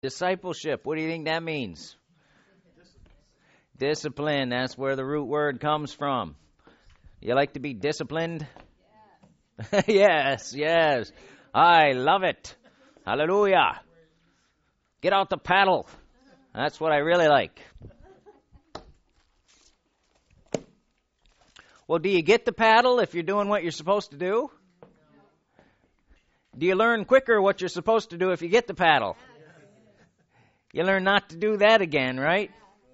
Discipleship, what do you think that means? Discipline, that's where the root word comes from. You like to be disciplined? Yes, yes. I love it. Hallelujah. Get out the paddle. That's what I really like. Well, do you get the paddle if you're doing what you're supposed to do? Do you learn quicker what you're supposed to do if you get the paddle? You learn not to do that again, right?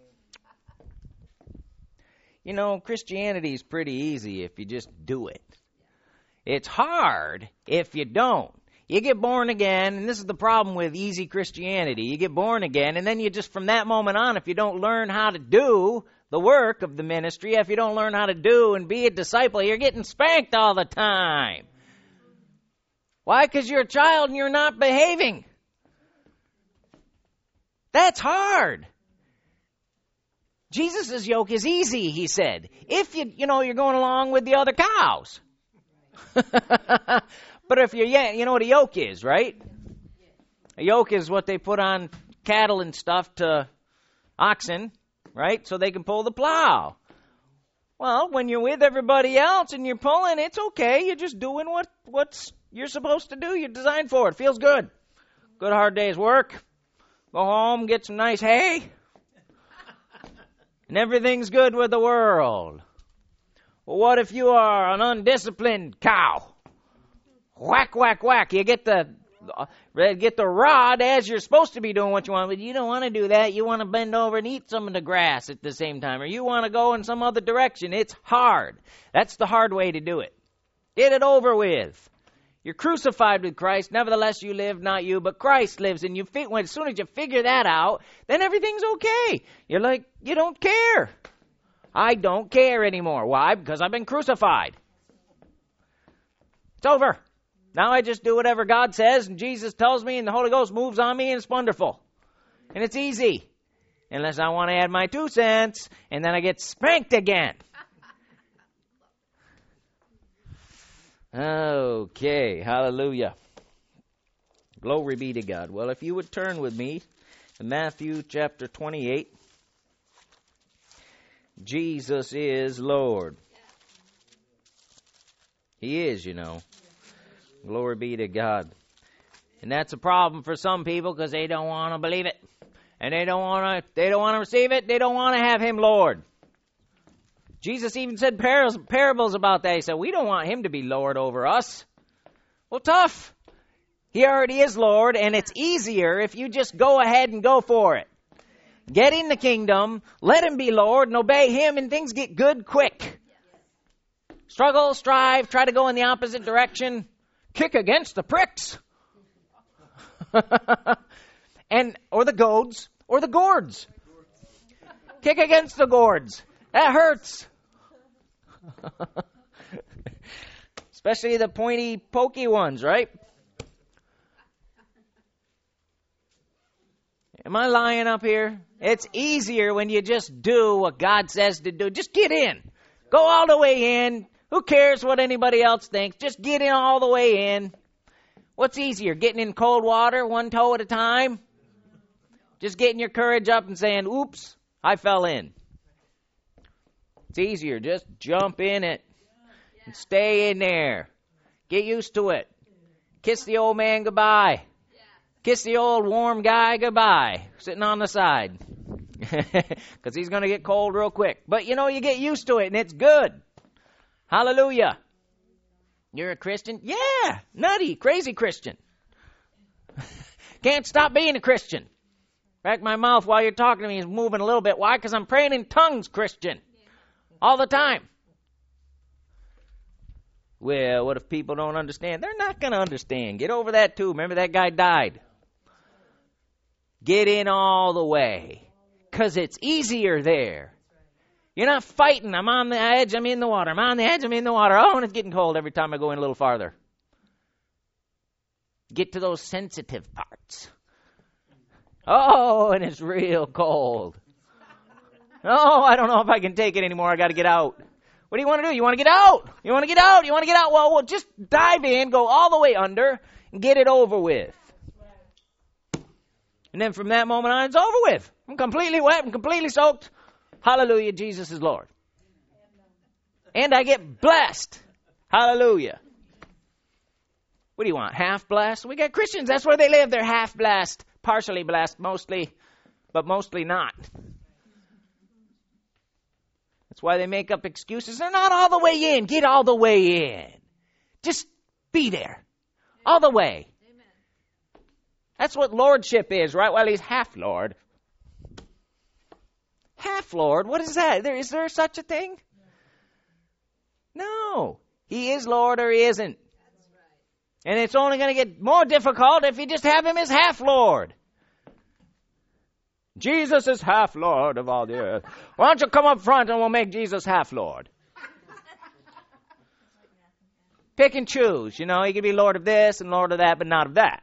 You know, Christianity is pretty easy if you just do it. It's hard if you don't. You get born again, and this is the problem with easy Christianity. You get born again, and then you just, from that moment on, if you don't learn how to do the work of the ministry, if you don't learn how to do and be a disciple, you're getting spanked all the time. Why? Because you're a child and you're not behaving. That's hard. Jesus' yoke is easy, he said. If you're going along with the other cows. But if you know what a yoke is, right? A yoke is what they put on cattle and stuff to oxen, right? So they can pull the plow. Well, when you're with everybody else and you're pulling, it's okay. You're just doing what you're supposed to do. You're designed for it. Feels good. Good hard day's work. Go home, get some nice hay, and everything's good with the world. Well, what if you are an undisciplined cow? Whack, whack, whack. You get the rod as you're supposed to be doing what you want, but you don't want to do that. You want to bend over and eat some of the grass at the same time, or you want to go in some other direction. It's hard. That's the hard way to do it. Get it over with. You're crucified with Christ. Nevertheless, you live, not you, but Christ lives. And as soon as you figure that out, then everything's okay. You're like, you don't care. I don't care anymore. Why? Because I've been crucified. It's over. Now I just do whatever God says and Jesus tells me and the Holy Ghost moves on me and it's wonderful. And it's easy. Unless I want to add my 2 cents and then I get spanked again. Okay, hallelujah. Glory be to God. Well, if you would turn with me to Matthew chapter 28. Jesus is Lord. He is, Glory be to God. And that's a problem for some people because they don't want to believe it. And they don't want to receive it. They don't want to have him Lord. Jesus even said parables about that. He said, we don't want him to be Lord over us. Well, tough. He already is Lord, and it's easier if you just go ahead and go for it. Get in the kingdom, let him be Lord, and obey him, and things get good quick. Struggle, strive, try to go in the opposite direction. Kick against the pricks. Or the goads, or the gourds. Kick against the gourds. That hurts. Especially the pointy, pokey ones, right? Am I lying up here? It's easier when you just do what God says to do. Just get in. Go all the way in. Who cares what anybody else thinks? Just get in all the way in. What's easier, getting in cold water, one toe at a time? Just getting your courage up and saying, oops, I fell in. It's easier. Just jump in it and stay in there. Get used to it. Kiss the old man goodbye. Kiss the old warm guy goodbye, sitting on the side. Because he's going to get cold real quick. But, you get used to it, and it's good. Hallelujah. You're a Christian? Yeah, nutty, crazy Christian. Can't stop being a Christian. In fact, my mouth while you're talking to me is moving a little bit. Why? Because I'm praying in tongues, Christian. All the time. Well, what if people don't understand? They're not going to understand. Get over that too. Remember that guy died. Get in all the way. Because it's easier there. You're not fighting. I'm on the edge. I'm in the water. I'm on the edge. I'm in the water. Oh, and it's getting cold every time I go in a little farther. Get to those sensitive parts. Oh, and it's real cold. Oh, I don't know if I can take it anymore. I got to get out. What do you want to do? You want to get out? You want to get out? You want to get out? Well, just dive in, go all the way under, and get it over with. And then from that moment on, it's over with. I'm completely wet. I'm completely soaked. Hallelujah, Jesus is Lord. And I get blessed. Hallelujah. What do you want, half blessed? We got Christians, that's where they live. They're half blessed, partially blessed, mostly, but mostly not. That's why they make up excuses. They're not all the way in. Get all the way in. Just be there. All the way. That's what lordship is, right? Well, he's half Lord. Half Lord? What is that? Is there such a thing? No. He is Lord or he isn't. And it's only going to get more difficult if you just have him as half Lord. Jesus is half Lord of all the earth. Why don't you come up front and we'll make Jesus half Lord? Pick and choose. You know, he can be Lord of this and Lord of that, but not of that.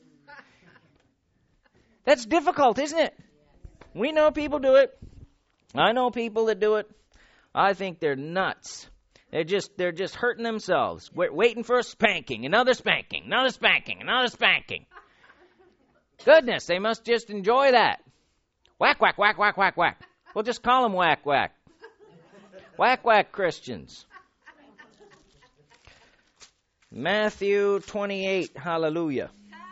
That's difficult, isn't it? We know people do it. I know people that do it. I think they're nuts. They're just hurting themselves. We're waiting for a spanking, another spanking, another spanking, another spanking. Goodness, they must just enjoy that. Whack, whack, whack, whack, whack, whack. We'll just call them whack, whack. Whack, whack Christians. Matthew 28, hallelujah.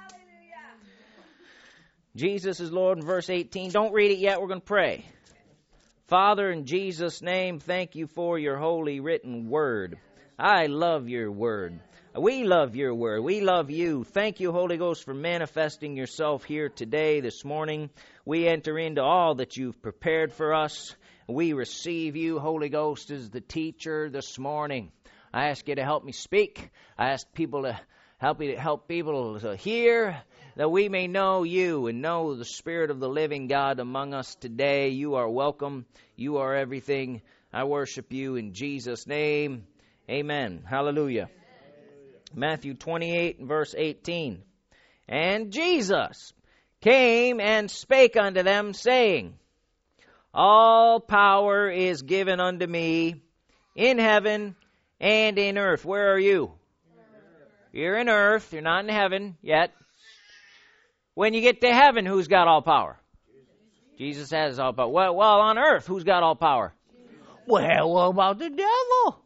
Jesus is Lord in verse 18. Don't read it yet. We're going to pray. Father, in Jesus' name, thank you for your holy written word. I love your word. We love your word. We love you. Thank you, Holy Ghost, for manifesting yourself here today, this morning. We enter into all that you've prepared for us. We receive you, Holy Ghost, as the teacher this morning. I ask you to help me speak. I ask people to help people to hear, that we may know you and know the Spirit of the living God among us today. You are welcome. You are everything. I worship you in Jesus' name. Amen. Hallelujah. Matthew 28, verse 18. And Jesus came and spake unto them, saying, All power is given unto me in heaven and in earth. Where are you? You're in earth. You're not in heaven yet. When you get to heaven, who's got all power? Jesus has all power. Well, on earth, who's got all power? Well, what about the devil?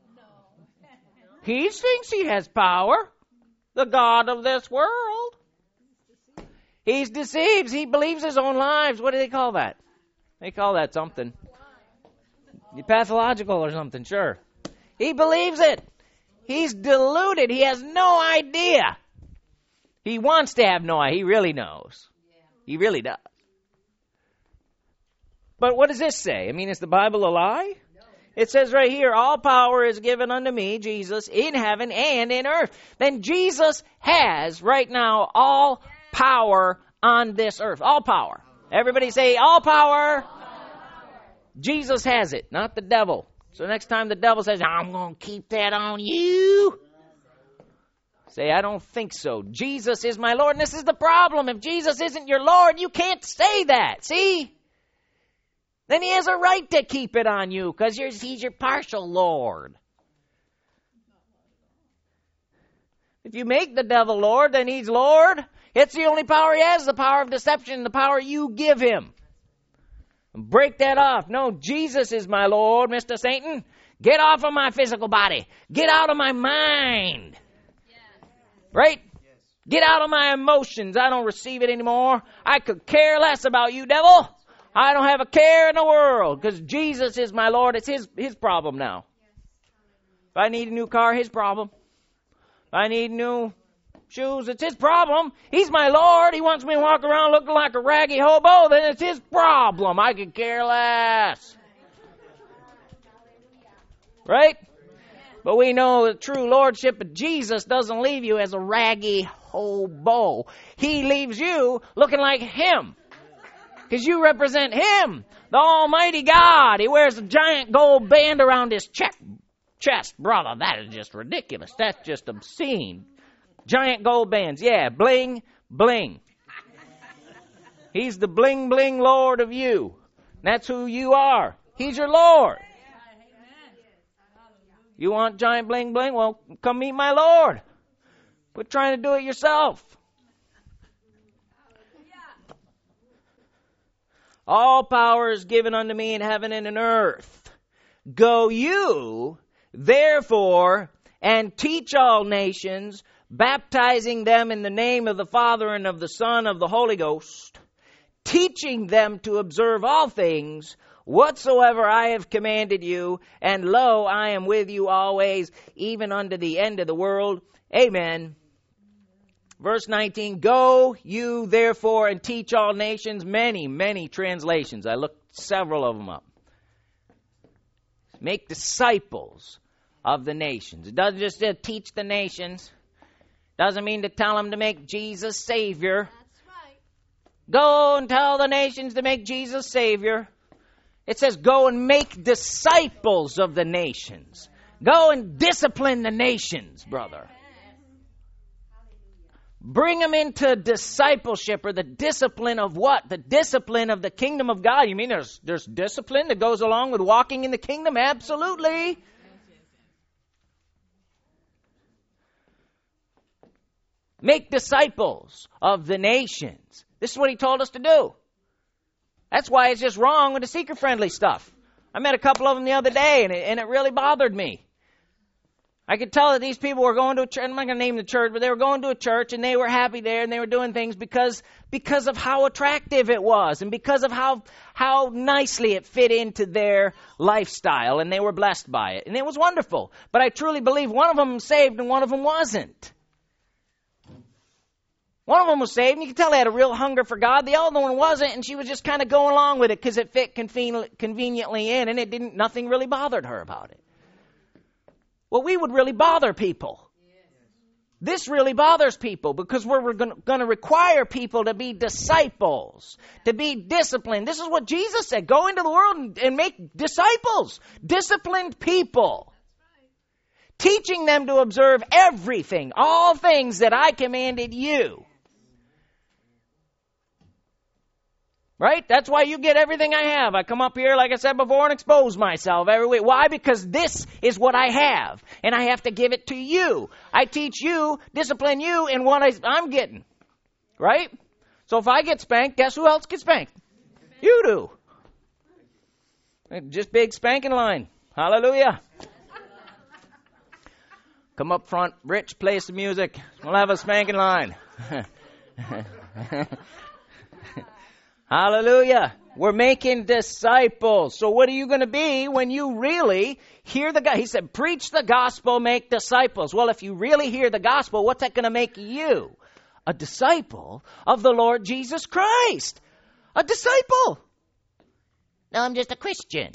He thinks he has power. The god of this world. He's deceived. He believes his own lies. What do they call that? They call that something. Pathological or something, sure. He believes it. He's deluded. He has no idea. He wants to have no idea. He really knows. He really does. But what does this say? I mean, is the Bible a lie? No. It says right here, all power is given unto me, Jesus, in heaven and in earth. Then Jesus has right now all power on this earth. All power. Everybody say, all power. Jesus has it, not the devil. So next time the devil says, I'm going to keep that on you, say, I don't think so. Jesus is my Lord. And this is the problem. If Jesus isn't your Lord, you can't say that. See? Then he has a right to keep it on you because he's your partial Lord. If you make the devil Lord, then he's Lord. It's the only power he has, the power of deception, the power you give him. Break that off. No, Jesus is my Lord, Mr. Satan. Get off of my physical body. Get out of my mind. Right? Get out of my emotions. I don't receive it anymore. I could care less about you, devil. I don't have a care in the world because Jesus is my Lord. It's his problem now. If I need a new car, his problem. If I need new shoes, it's his problem. He's my Lord. He wants me to walk around looking like a raggy hobo. Then it's his problem. I could care less. Right? But we know the true lordship of Jesus doesn't leave you as a raggy hobo. He leaves you looking like him. Because you represent him, the Almighty God. He wears a giant gold band around his chest. Brother, that is just ridiculous. That's just obscene. Giant gold bands. Yeah, bling, bling. He's the bling, bling Lord of you. That's who you are. He's your Lord. You want giant bling, bling? Well, come meet my Lord. Quit trying to do it yourself. All power is given unto me in heaven and in earth. Go you, therefore, and teach all nations, baptizing them in the name of the Father and of the Son and of the Holy Ghost, teaching them to observe all things whatsoever I have commanded you, and lo, I am with you always, even unto the end of the world. Amen. Verse 19, go you therefore and teach all nations. Many, many translations. I looked several of them up. Make disciples of the nations. It doesn't just say teach the nations. Doesn't mean to tell them to make Jesus Savior. That's right. Go and tell the nations to make Jesus Savior. It says go and make disciples of the nations. Go and discipline the nations, brother. Bring them into discipleship, or the discipline of what? The discipline of the kingdom of God. You mean there's discipline that goes along with walking in the kingdom? Absolutely. Make disciples of the nations. This is what he told us to do. That's why it's just wrong with the seeker-friendly stuff. I met a couple of them the other day, and it really bothered me. I could tell that these people were going to a church. I'm not going to name the church, but they were going to a church, and they were happy there, and they were doing things because of how attractive it was, and because of how nicely it fit into their lifestyle, and they were blessed by it. And it was wonderful. But I truly believe one of them was saved and one of them wasn't. One of them was saved, and you could tell they had a real hunger for God. The other one wasn't, and she was just kind of going along with it because it fit conveniently in, and nothing really bothered her about it. Well, we would really bother people. This really bothers people because we're going to require people to be disciples, to be disciplined. This is what Jesus said. Go into the world and make disciples, disciplined people. Teaching them to observe everything, all things that I commanded you. Right? That's why you get everything I have. I come up here, like I said before, and expose myself every week. Why? Because this is what I have, and I have to give it to you. I teach you, discipline you in what I'm getting. Right? So if I get spanked, guess who else gets spanked? You do. Just big spanking line. Hallelujah. Come up front, Rich, play some music. We'll have a spanking line. Hallelujah. We're making disciples. So what are you going to be when you really hear the gospel? He said, preach the gospel, make disciples. Well, if you really hear the gospel, what's that going to make you? A disciple of the Lord Jesus Christ. A disciple. No, I'm just a Christian.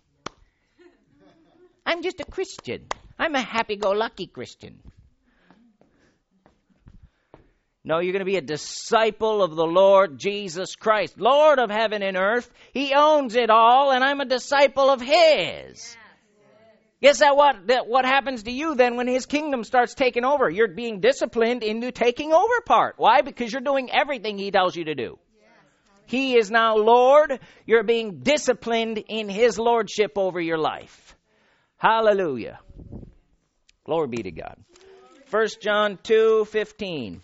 I'm just a Christian. I'm a happy-go-lucky Christian. No, you're going to be a disciple of the Lord Jesus Christ, Lord of heaven and earth. He owns it all, and I'm a disciple of His. Guess what happens to you then when His kingdom starts taking over? You're being disciplined into taking over part. Why? Because you're doing everything He tells you to do. He is now Lord. You're being disciplined in His lordship over your life. Hallelujah. Glory be to God. 1 John 2:15.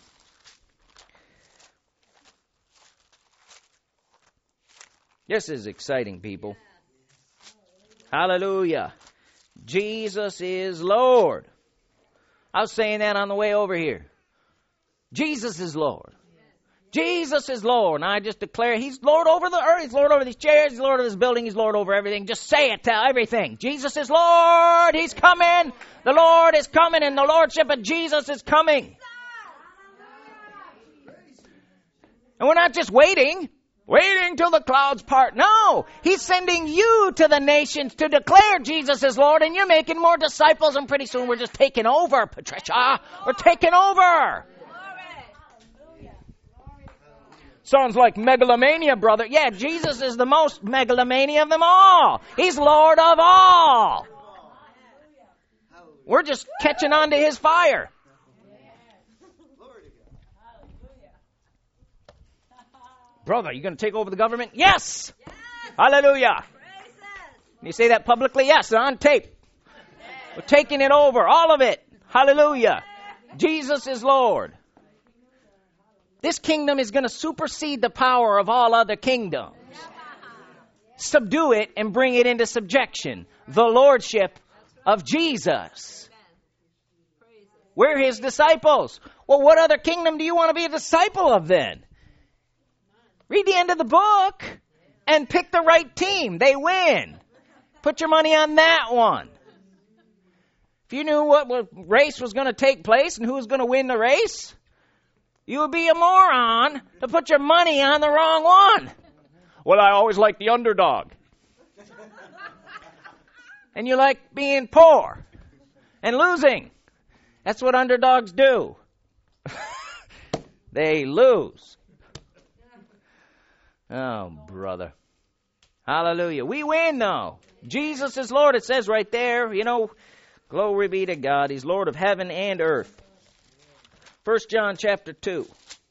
This is exciting, people. Hallelujah. Jesus is Lord. I was saying that on the way over here. Jesus is Lord. Jesus is Lord. And I just declare He's Lord over the earth. He's Lord over these chairs. He's Lord of this building. He's Lord over everything. Just say it, tell everything. Jesus is Lord. He's coming. The Lord is coming, and the Lordship of Jesus is coming. And we're not just waiting till the clouds part. No, He's sending you to the nations to declare Jesus is Lord, and you're making more disciples, and pretty soon we're just taking over, Patricia. We're taking over. Sounds like megalomania, brother. Yeah, Jesus is the most megalomania of them all. He's Lord of all. We're just catching on to His fire. Brother, you going to take over the government? Yes. Hallelujah. You say that publicly? Yes, on tape. We're taking it over, all of it. Hallelujah. Jesus is Lord. This kingdom is going to supersede the power of all other kingdoms. subdue it and bring it into subjection. The lordship of Jesus. We're his disciples. Well, what other kingdom do you want to be a disciple of then? Read the end of the book and pick the right team. They win. Put your money on that one. If you knew what race was going to take place and who was going to win the race, you would be a moron to put your money on the wrong one. Well, I always like the underdog. And you like being poor and losing. That's what underdogs do. They lose. Oh, brother. Hallelujah. We win, though. Jesus is Lord. It says right there, glory be to God. He's Lord of heaven and earth. 1 John chapter 2.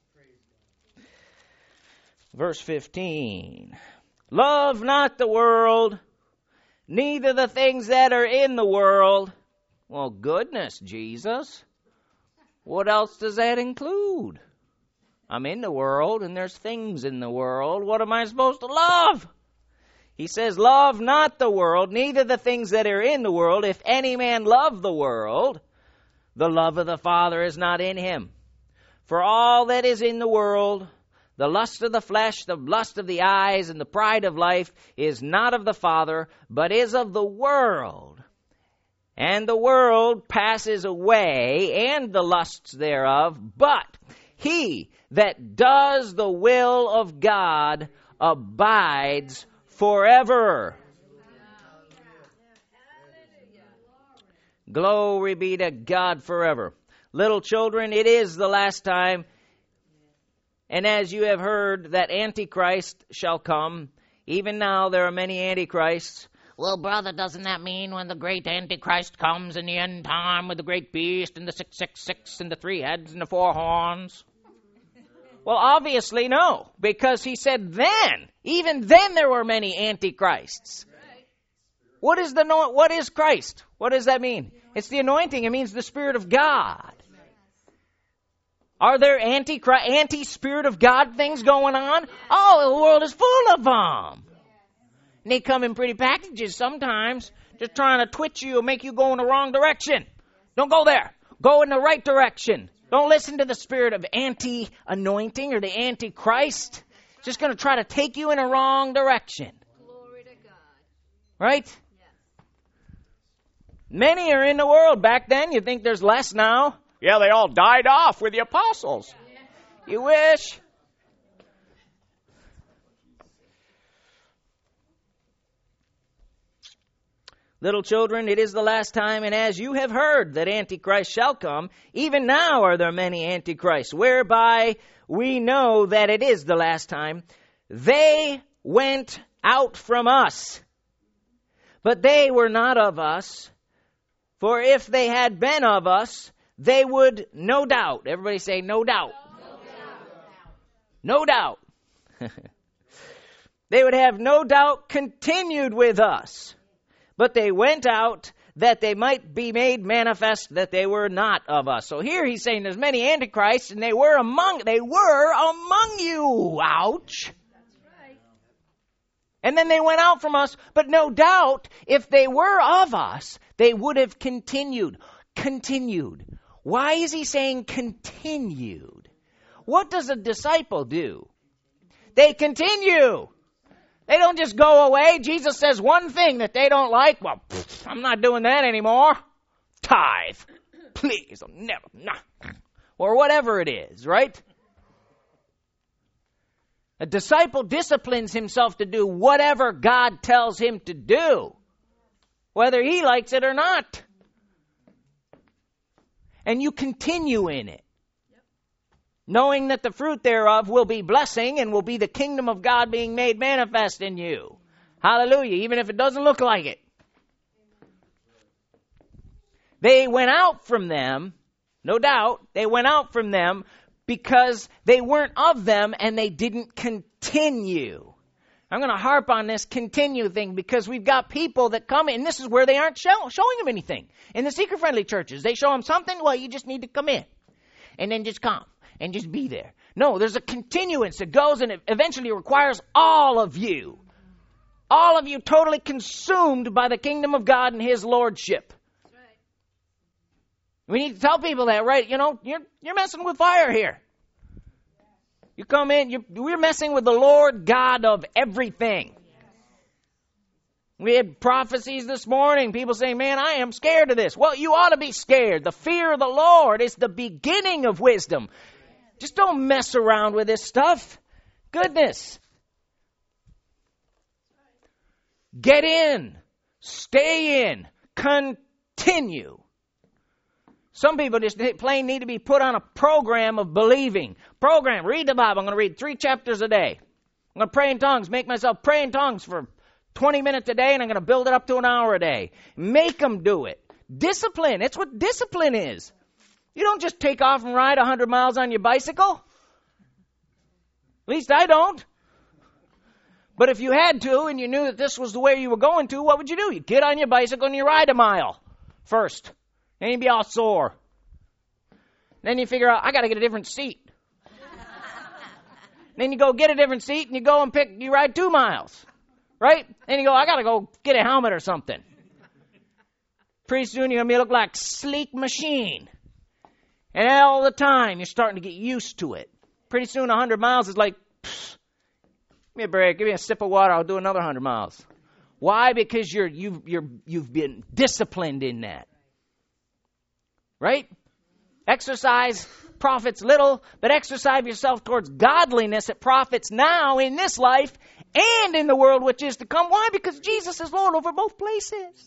Verse 15. Love not the world, neither the things that are in the world. Well, goodness, Jesus. What else does that include? I'm in the world, and there's things in the world. What am I supposed to love? He says, love not the world, neither the things that are in the world. If any man love the world, the love of the Father is not in him. For all that is in the world, the lust of the flesh, the lust of the eyes, and the pride of life is not of the Father, but is of the world. And the world passes away, and the lusts thereof, but he that does the will of God abides forever. Glory be to God forever. Little children, it is the last time. And as you have heard that Antichrist shall come, even now there are many Antichrists. Well, brother, doesn't that mean when the great Antichrist comes in the end time with the great beast and the 666 and the 3 heads and the 4 horns? Well, obviously no, because he said then, even then there were many Antichrists. What is Christ? What does that mean? It's the anointing. It means the Spirit of God. Are there anti-Spirit of God things going on? Oh, the world is full of them. And they come in pretty packages sometimes, just trying to twitch you and make you go in the wrong direction. Don't go there. Go in the right direction. Don't listen to the spirit of anti-anointing or the antichrist. It's just going to try to take you in a wrong direction. Glory to God. Right? Yes. Many are in the world. Back then, you think there's less now? Yeah, they all died off with the apostles. Yeah. You wish. Little children, it is the last time, and as you have heard that Antichrist shall come, even now are there many Antichrists, whereby we know that it is the last time. They went out from us, but they were not of us. For if they had been of us, they would no doubt, everybody say no doubt. No doubt. They would have no doubt continued with us. But they went out that they might be made manifest that they were not of us. So here he's saying there's many antichrists, and they were among you. Ouch. That's right. And then they went out from us, but no doubt if they were of us, they would have continued. Continued. Why is he saying continued? What does a disciple do? They continue. They don't just go away. Jesus says one thing that they don't like. Well, I'm not doing that anymore. Tithe. Please. I'll never. Nah. Or whatever it is, right? A disciple disciplines himself to do whatever God tells him to do, whether he likes it or not. And you continue in it, knowing that the fruit thereof will be blessing and will be the kingdom of God being made manifest in you. Hallelujah, even if it doesn't look like it. They went out from them, no doubt, they went out from them because they weren't of them and they didn't continue. I'm going to harp on this continue thing because we've got people that come in, and this is where they aren't showing them anything. In the seeker-friendly churches, they show them something, well, you just need to come in and then just come. And just be there. No, there's a continuance that goes and it eventually requires all of you. All of you totally consumed by the kingdom of God and His lordship. That's right. We need to tell people that, right? You know, you're messing with fire here. You come in, we're messing with the Lord God of everything. We had prophecies this morning, people saying, man, I am scared of this. Well, you ought to be scared. The fear of the Lord is the beginning of wisdom. Just don't mess around with this stuff. Goodness. Get in. Stay in. Continue. Some people just plain need to be put on a program of believing. Program. Read the Bible. I'm going to read 3 chapters a day. I'm going to pray in tongues. Make myself pray in tongues for 20 minutes a day, and I'm going to build it up to an hour a day. Make them do it. Discipline. That's what discipline is. You don't just take off and ride 100 miles on your bicycle. At least I don't. But if you had to and you knew that this was the way you were going to, what would you do? You get on your bicycle and you ride a mile first. And you'd be all sore. Then you figure out, I got to get a different seat. Then you go get a different seat and you go and you ride 2 miles. Right? Then you go, I got to go get a helmet or something. Pretty soon you're going to look like a sleek machine. And all the time you're starting to get used to it. Pretty soon 100 miles is like, give me a break, give me a sip of water, I'll do another 100 miles. Why? Because you've been disciplined in that. Right? Exercise profits little, but exercise yourself towards godliness. It profits now in this life and in the world which is to come. Why? Because Jesus is Lord over both places.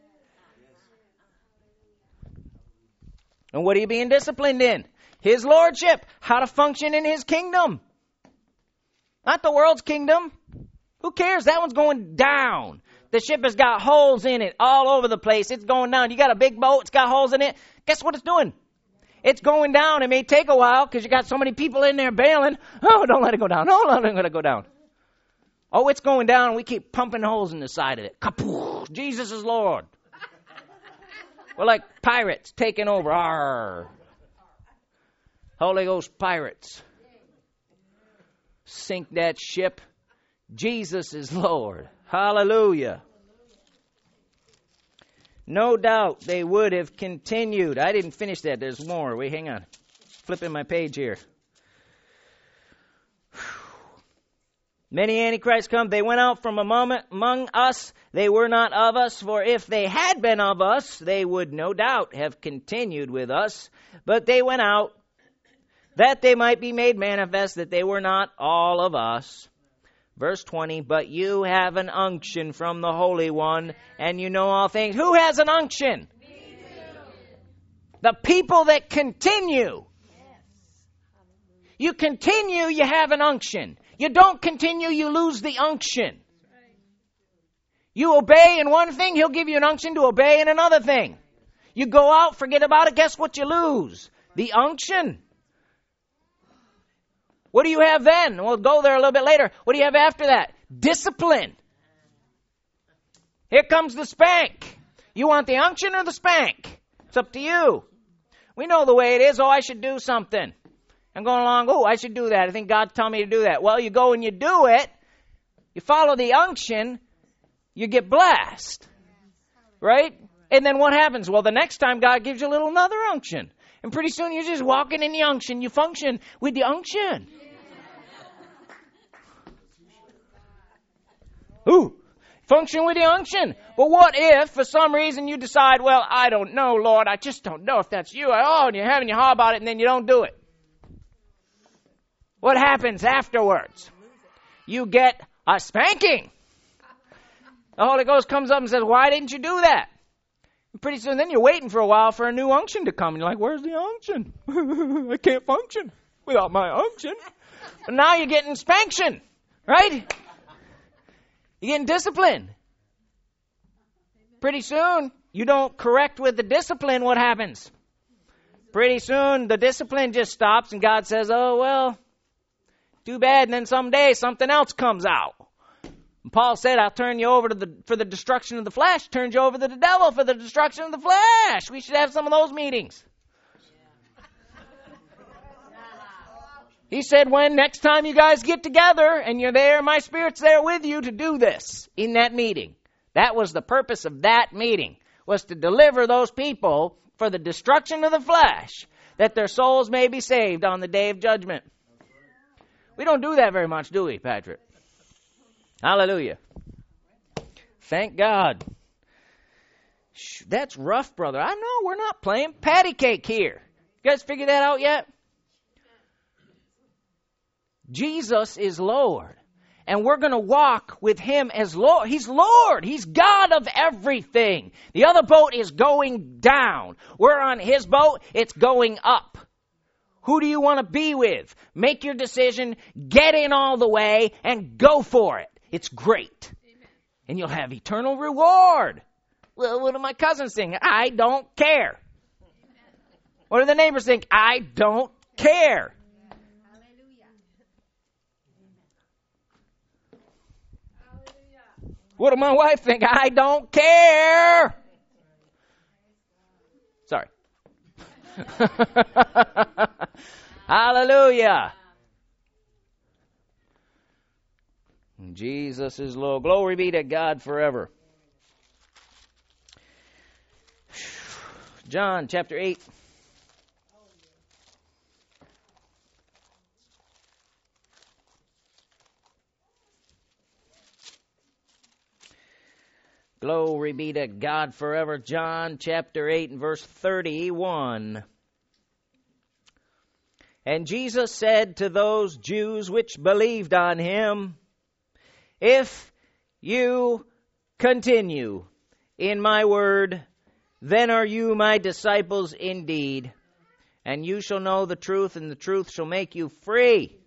And what are you being disciplined in? His lordship. How to function in His kingdom. Not the world's kingdom. Who cares? That one's going down. The ship has got holes in it all over the place. It's going down. You got a big boat. It's got holes in it. Guess what it's doing? It's going down. It may take a while because you got so many people in there bailing. Oh, don't let it go down. Oh, don't let it go down. Oh, it's going down. We keep pumping holes in the side of it. Kapooh! Jesus is Lord. We're like pirates taking over. Arr. Holy Ghost pirates. Sink that ship. Jesus is Lord. Hallelujah. No doubt they would have continued. I didn't finish that. There's more. Wait, hang on. Flipping my page here. Many antichrists come. They went out from among us. They were not of us. For if they had been of us, they would no doubt have continued with us. But they went out, that they might be made manifest that they were not all of us. Verse 20, but you have an unction from the Holy One, and you know all things. Who has an unction? The people that continue. You continue, you have an unction. You don't continue, you lose the unction. You obey in one thing, He'll give you an unction to obey in another thing. You go out, forget about it, guess what you lose? The unction. What do you have then? We'll go there a little bit later. What do you have after that? Discipline. Here comes the spank. You want the unction or the spank? It's up to you. We know the way it is. Oh, I should do something. I'm going along. Oh, I should do that. I think God's telling me to do that. Well, you go and you do it. You follow the unction. You get blessed. Right? And then what happens? Well, the next time God gives you another unction. And pretty soon you're just walking in the unction. You function with the unction. Ooh, function with the unction. But what if, for some reason, you decide, well, I don't know, Lord. I just don't know if that's you. Oh, and you're having your heart about it, and then you don't do it. What happens afterwards? You get a spanking. The Holy Ghost comes up and says, why didn't you do that? And pretty soon, then you're waiting for a while for a new unction to come. And you're like, where's the unction? I can't function without my unction. But now you're getting spanction, right? You're getting discipline. Pretty soon, you don't correct with the discipline, what happens? Pretty soon, the discipline just stops and God says, oh, well, too bad. And then someday something else comes out. And Paul said, I'll turn you over for the destruction of the flesh. Turned you over to the devil for the destruction of the flesh. We should have some of those meetings. He said, when next time you guys get together and you're there, my Spirit's there with you to do this in that meeting. That was the purpose of that meeting, was to deliver those people for the destruction of the flesh, that their souls may be saved on the day of judgment. We don't do that very much, do we, Patrick? Hallelujah. Thank God. That's rough, brother. I know, we're not playing patty cake here. You guys figure that out yet? Jesus is Lord, and we're going to walk with Him as Lord. He's Lord. He's God of everything. The other boat is going down. We're on His boat. It's going up. Who do you want to be with? Make your decision, get in all the way, and go for it. It's great. Amen. And you'll have eternal reward. Well, what do my cousins think? I don't care. Amen. What do the neighbors think? I don't care. What do my wife think? I don't care. Sorry. Hallelujah. Jesus is Lord. Glory be to God forever. John chapter 8. Glory be to God forever. John chapter 8 and verse 31. And Jesus said to those Jews which believed on Him, if you continue in my word, then are you my disciples indeed, and you shall know the truth, and the truth shall make you free.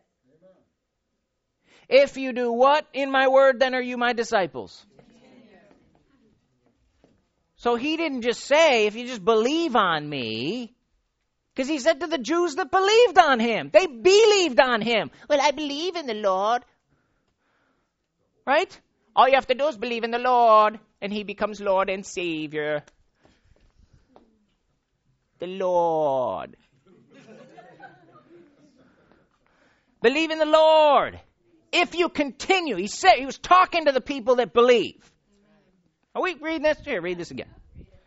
If you do what in my word, then are you my disciples. So He didn't just say, if you just believe on me, because He said to the Jews that believed on Him. They believed on Him. Well, I believe in the Lord. Right? All you have to do is believe in the Lord, and He becomes Lord and Savior. The Lord. Believe in the Lord. If you continue, He was talking to the people that believe. Are we reading this? Here, read this again.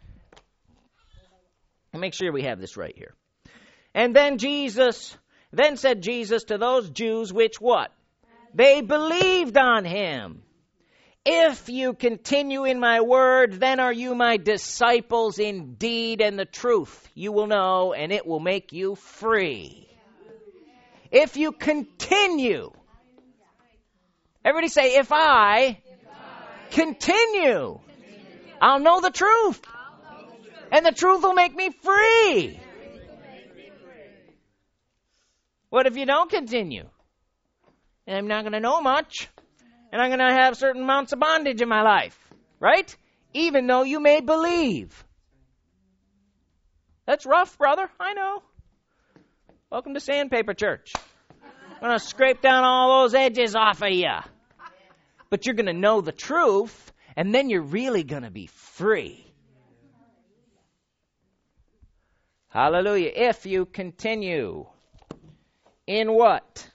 And make sure we have this right here. And then said Jesus to those Jews which what? They believed on Him. If you continue in my word, then are you my disciples indeed, and the truth you will know, and it will make you free. If you continue. Everybody say, if I continue. I'll know the truth. And the truth will make me free. What if you don't continue? And I'm not going to know much. And I'm going to have certain amounts of bondage in my life. Right? Even though you may believe. That's rough, brother. I know. Welcome to Sandpaper Church. I'm going to scrape down all those edges off of you. But you're going to know the truth. And then you're really going to be free. Hallelujah. If you continue in what?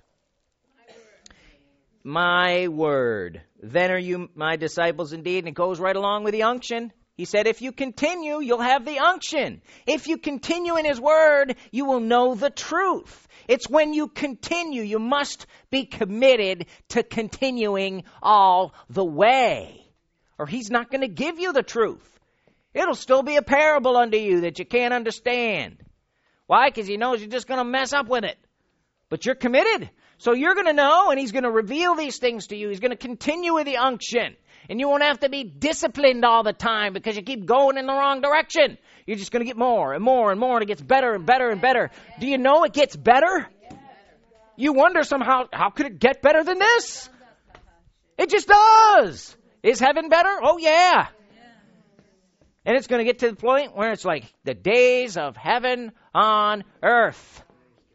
My word. Then are you my disciples indeed. And it goes right along with the unction. He said, if you continue, you'll have the unction. If you continue in His word, you will know the truth. It's when you continue, you must be committed to continuing all the way. Or He's not going to give you the truth. It'll still be a parable unto you that you can't understand. Why? Because He knows you're just going to mess up with it. But you're committed. So you're going to know, and He's going to reveal these things to you. He's going to continue with the unction. And you won't have to be disciplined all the time because you keep going in the wrong direction. You're just going to get more and more and more, and it gets better and better and better. Do you know it gets better? You wonder somehow, how could it get better than this? It just does. Is heaven better? Oh, yeah. And it's going to get to the point where it's like the days of heaven on earth.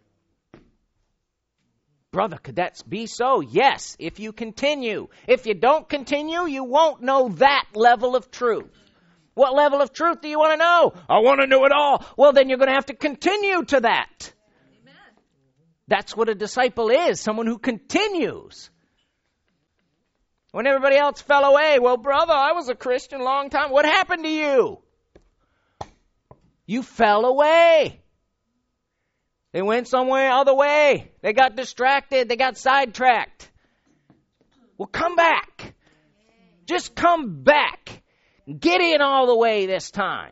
Brother, could that be so? Yes, if you continue. If you don't continue, you won't know that level of truth. What level of truth do you want to know? I want to know it all. Well, then you're going to have to continue to that. Amen. That's what a disciple is, someone who continues. When everybody else fell away, well, brother, I was a Christian a long time. What happened to you? You fell away. They went somewhere other way. They got distracted. They got sidetracked. Well, come back. Just come back. Get in all the way this time.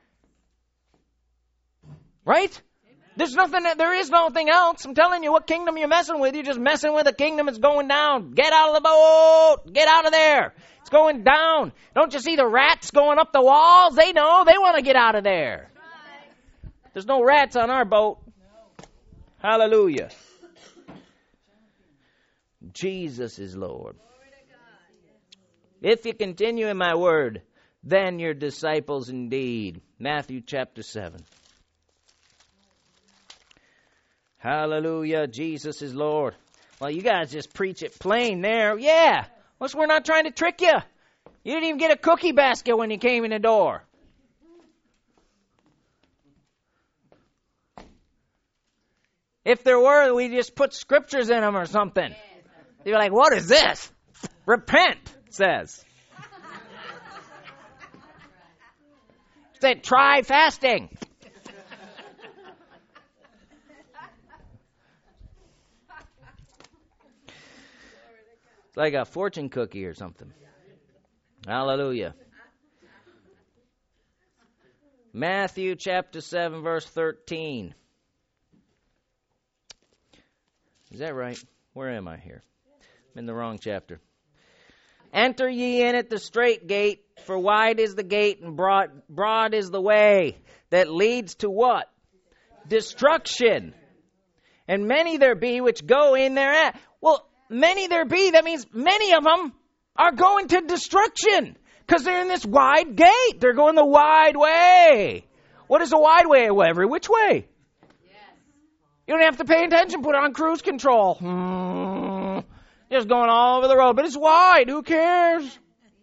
Right? There is nothing else. I'm telling you, what kingdom you're messing with. You're just messing with a kingdom that's going down. Get out of the boat. Get out of there. It's going down. Don't you see the rats going up the walls? They know. They want to get out of there. There's no rats on our boat. Hallelujah. Jesus is Lord. If you continue in my word, then you're disciples indeed. Matthew chapter 7. Hallelujah. Jesus is Lord. Well, you guys just preach it plain there. Yeah. We're not trying to trick you. You didn't even get a cookie basket when you came in the door. If there were, we just put scriptures in them or something. You're like, what is this? Repent, it says. Say, try fasting. It's like a fortune cookie or something. Hallelujah. Matthew chapter 7, verse 13. Is that right? Where am I here? I'm in the wrong chapter. Enter ye in at the strait gate, for wide is the gate and broad is the way that leads to what? Destruction. And many there be which go in thereat. Well, many there be, that means many of them are going to destruction because they're in this wide gate. They're going the wide way. What is the wide way? Well, every which way. You don't have to pay attention. Put on cruise control. Just going all over the road. But it's wide. Who cares?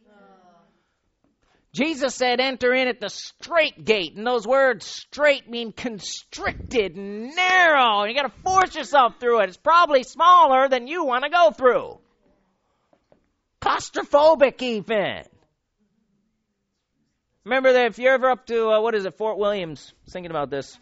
Jesus said, enter in at the strait gate. And those words, strait, mean constricted, narrow. You got to force yourself through it. It's probably smaller than you want to go through. Claustrophobic even. Remember that if you're ever up to, Fort Williams, I was thinking about this.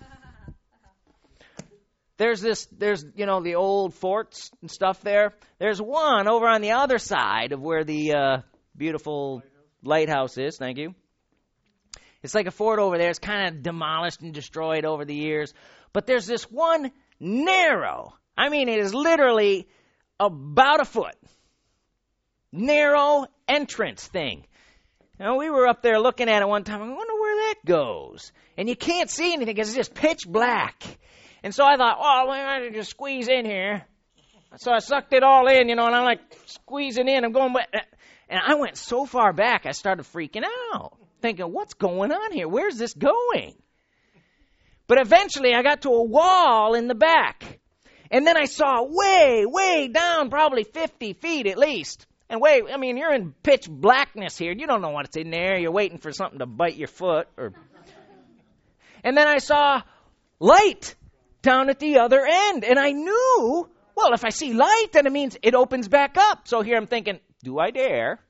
There's the old forts and stuff there. There's one over on the other side of where the beautiful lighthouse is. Thank you. It's like a fort over there. It's kind of demolished and destroyed over the years. But there's this one narrow. I mean, it is literally about a foot. Narrow entrance thing. Now, we were up there looking at it one time. I wonder where that goes. And you can't see anything because it's just pitch black. And so I thought, I can just squeeze in here. So I sucked it all in, and I'm like squeezing in. I'm going, and I went so far back, I started freaking out, thinking, what's going on here? Where's this going? But eventually I got to a wall in the back. And then I saw way, way down, probably 50 feet at least. And you're in pitch blackness here. You don't know what's in there. You're waiting for something to bite your foot. And then I saw light down at the other end. And I knew, if I see light, then it means it opens back up. So here I'm thinking, do I dare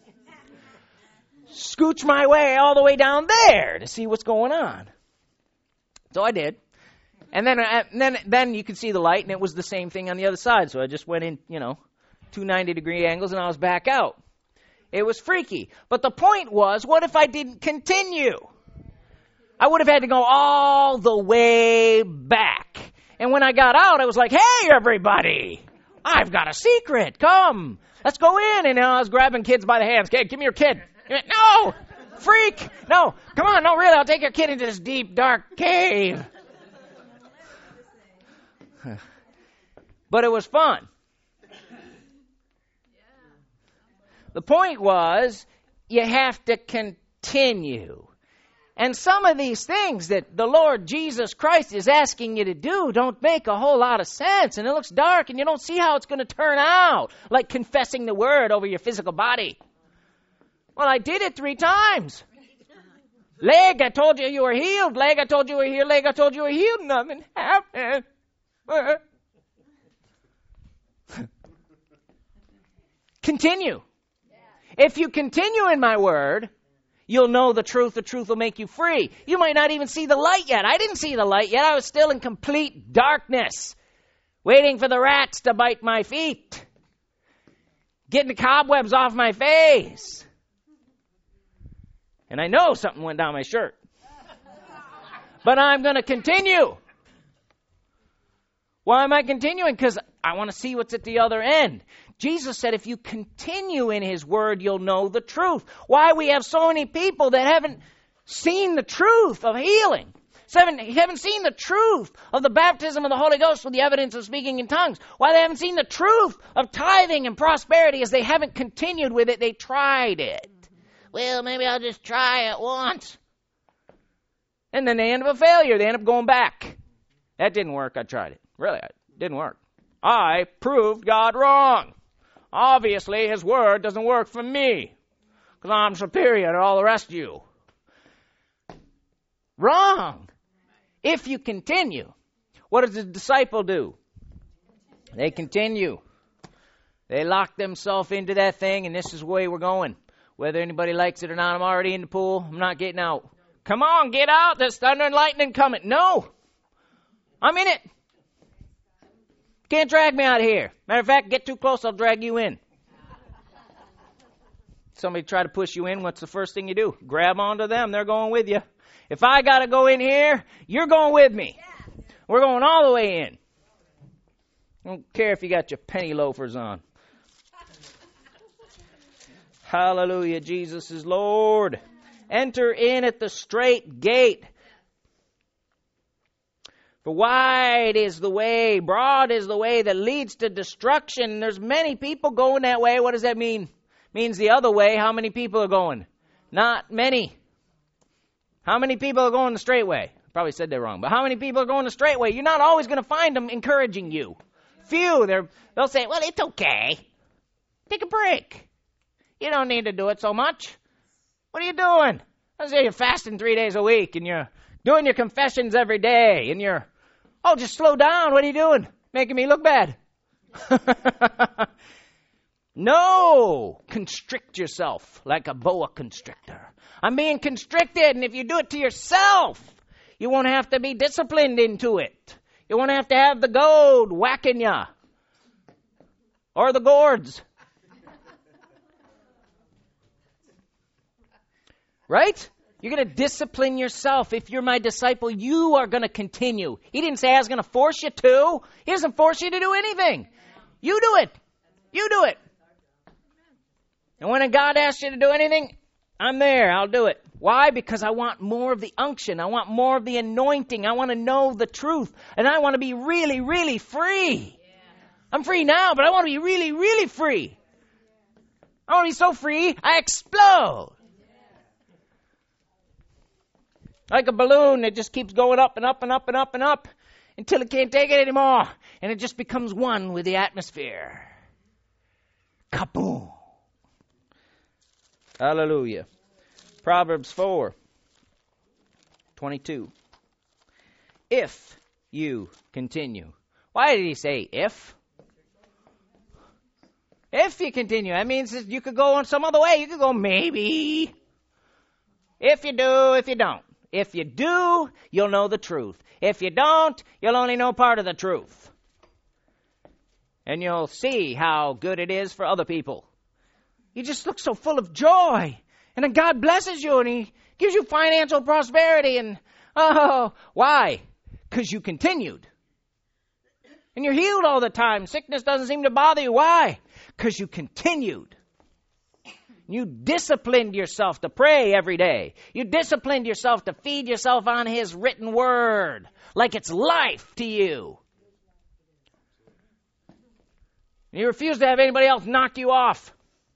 scooch my way all the way down there to see what's going on? So I did. And then you could see the light, and it was the same thing on the other side. So I just went in, 290-degree angles, and I was back out. It was freaky. But the point was, what if I didn't continue? I would have had to go all the way back. And when I got out, I was like, hey, everybody, I've got a secret. Come, let's go in. And I was grabbing kids by the hands. Kid, give me your kid. No, freak. No, come on. No, really, I'll take your kid into this deep, dark cave. But it was fun. The point was, you have to continue. And some of these things that the Lord Jesus Christ is asking you to do don't make a whole lot of sense. And it looks dark and you don't see how it's going to turn out. Like confessing the word over your physical body. Well, I did it 3 times. Leg, I told you were healed. Leg, I told you were healed. Leg, I told you were healed. Nothing happened. Continue. If you continue in my word, you'll know the truth. The truth will make you free. You might not even see the light yet. I didn't see the light yet. I was still in complete darkness, waiting for the rats to bite my feet, getting the cobwebs off my face. And I know something went down my shirt. But I'm going to continue. Why am I continuing? Because I want to see what's at the other end. Jesus said if you continue in his word, you'll know the truth. Why we have so many people that haven't seen the truth of healing. Haven't seen the truth of the baptism of the Holy Ghost with the evidence of speaking in tongues. Why they haven't seen the truth of tithing and prosperity is they haven't continued with it. They tried it. Well, maybe I'll just try it once. And then they end up a failure. They end up going back. That didn't work. I tried it. Really, it didn't work. I proved God wrong. Obviously, his word doesn't work for me because I'm superior to all the rest of you. Wrong. If you continue, what does the disciple do? They continue. They lock themselves into that thing, and this is the way we're going. Whether anybody likes it or not, I'm already in the pool. I'm not getting out. Come on, get out. There's thunder and lightning coming. No. I'm in it. Can't drag me out of here. Matter of fact, get too close, I'll drag you in. Somebody try to push you in, what's the first thing you do? Grab onto them, they're going with you. If I got to go in here, you're going with me. We're going all the way in. I don't care if you got your penny loafers on. Hallelujah, Jesus is Lord. Enter in at the straight gate. For wide is the way, broad is the way that leads to destruction. There's many people going that way. What does that mean? Means the other way. How many people are going? Not many. How many people are going the straight way? Probably said that wrong. But how many people are going the straight way? You're not always going to find them encouraging you. Few. They'll say, well, it's okay. Take a break. You don't need to do it so much. What are you doing? I say you're fasting 3 days a week and you're doing your confessions every day and you're, oh, just slow down. What are you doing? Making me look bad. No. Constrict yourself like a boa constrictor. I'm being constricted, and if you do it to yourself, you won't have to be disciplined into it. You won't have to have the goad whacking ya. Or the gourds. Right? You're going to discipline yourself. If you're my disciple, you are going to continue. He didn't say I was going to force you to. He doesn't force you to do anything. You do it. You do it. And when God asks you to do anything, I'm there. I'll do it. Why? Because I want more of the unction. I want more of the anointing. I want to know the truth. And I want to be really, really free. I'm free now, but I want to be really, really free. I want to be so free, I explode. Like a balloon that just keeps going up and up and up and up and up until it can't take it anymore. And it just becomes one with the atmosphere. Kaboom. Hallelujah. Proverbs 4:22. If you continue. Why did he say if? If you continue. That means that you could go on some other way. You could go maybe. If you do, if you don't. If you do, you'll know the truth. If you don't, you'll only know part of the truth. And you'll see how good it is for other people. You just look so full of joy. And then God blesses you and he gives you financial prosperity. And, oh, why? Because you continued. And you're healed all the time. Sickness doesn't seem to bother you. Why? Because you continued. You disciplined yourself to pray every day. You disciplined yourself to feed yourself on his written word. Like it's life to you. You refuse to have anybody else knock you off.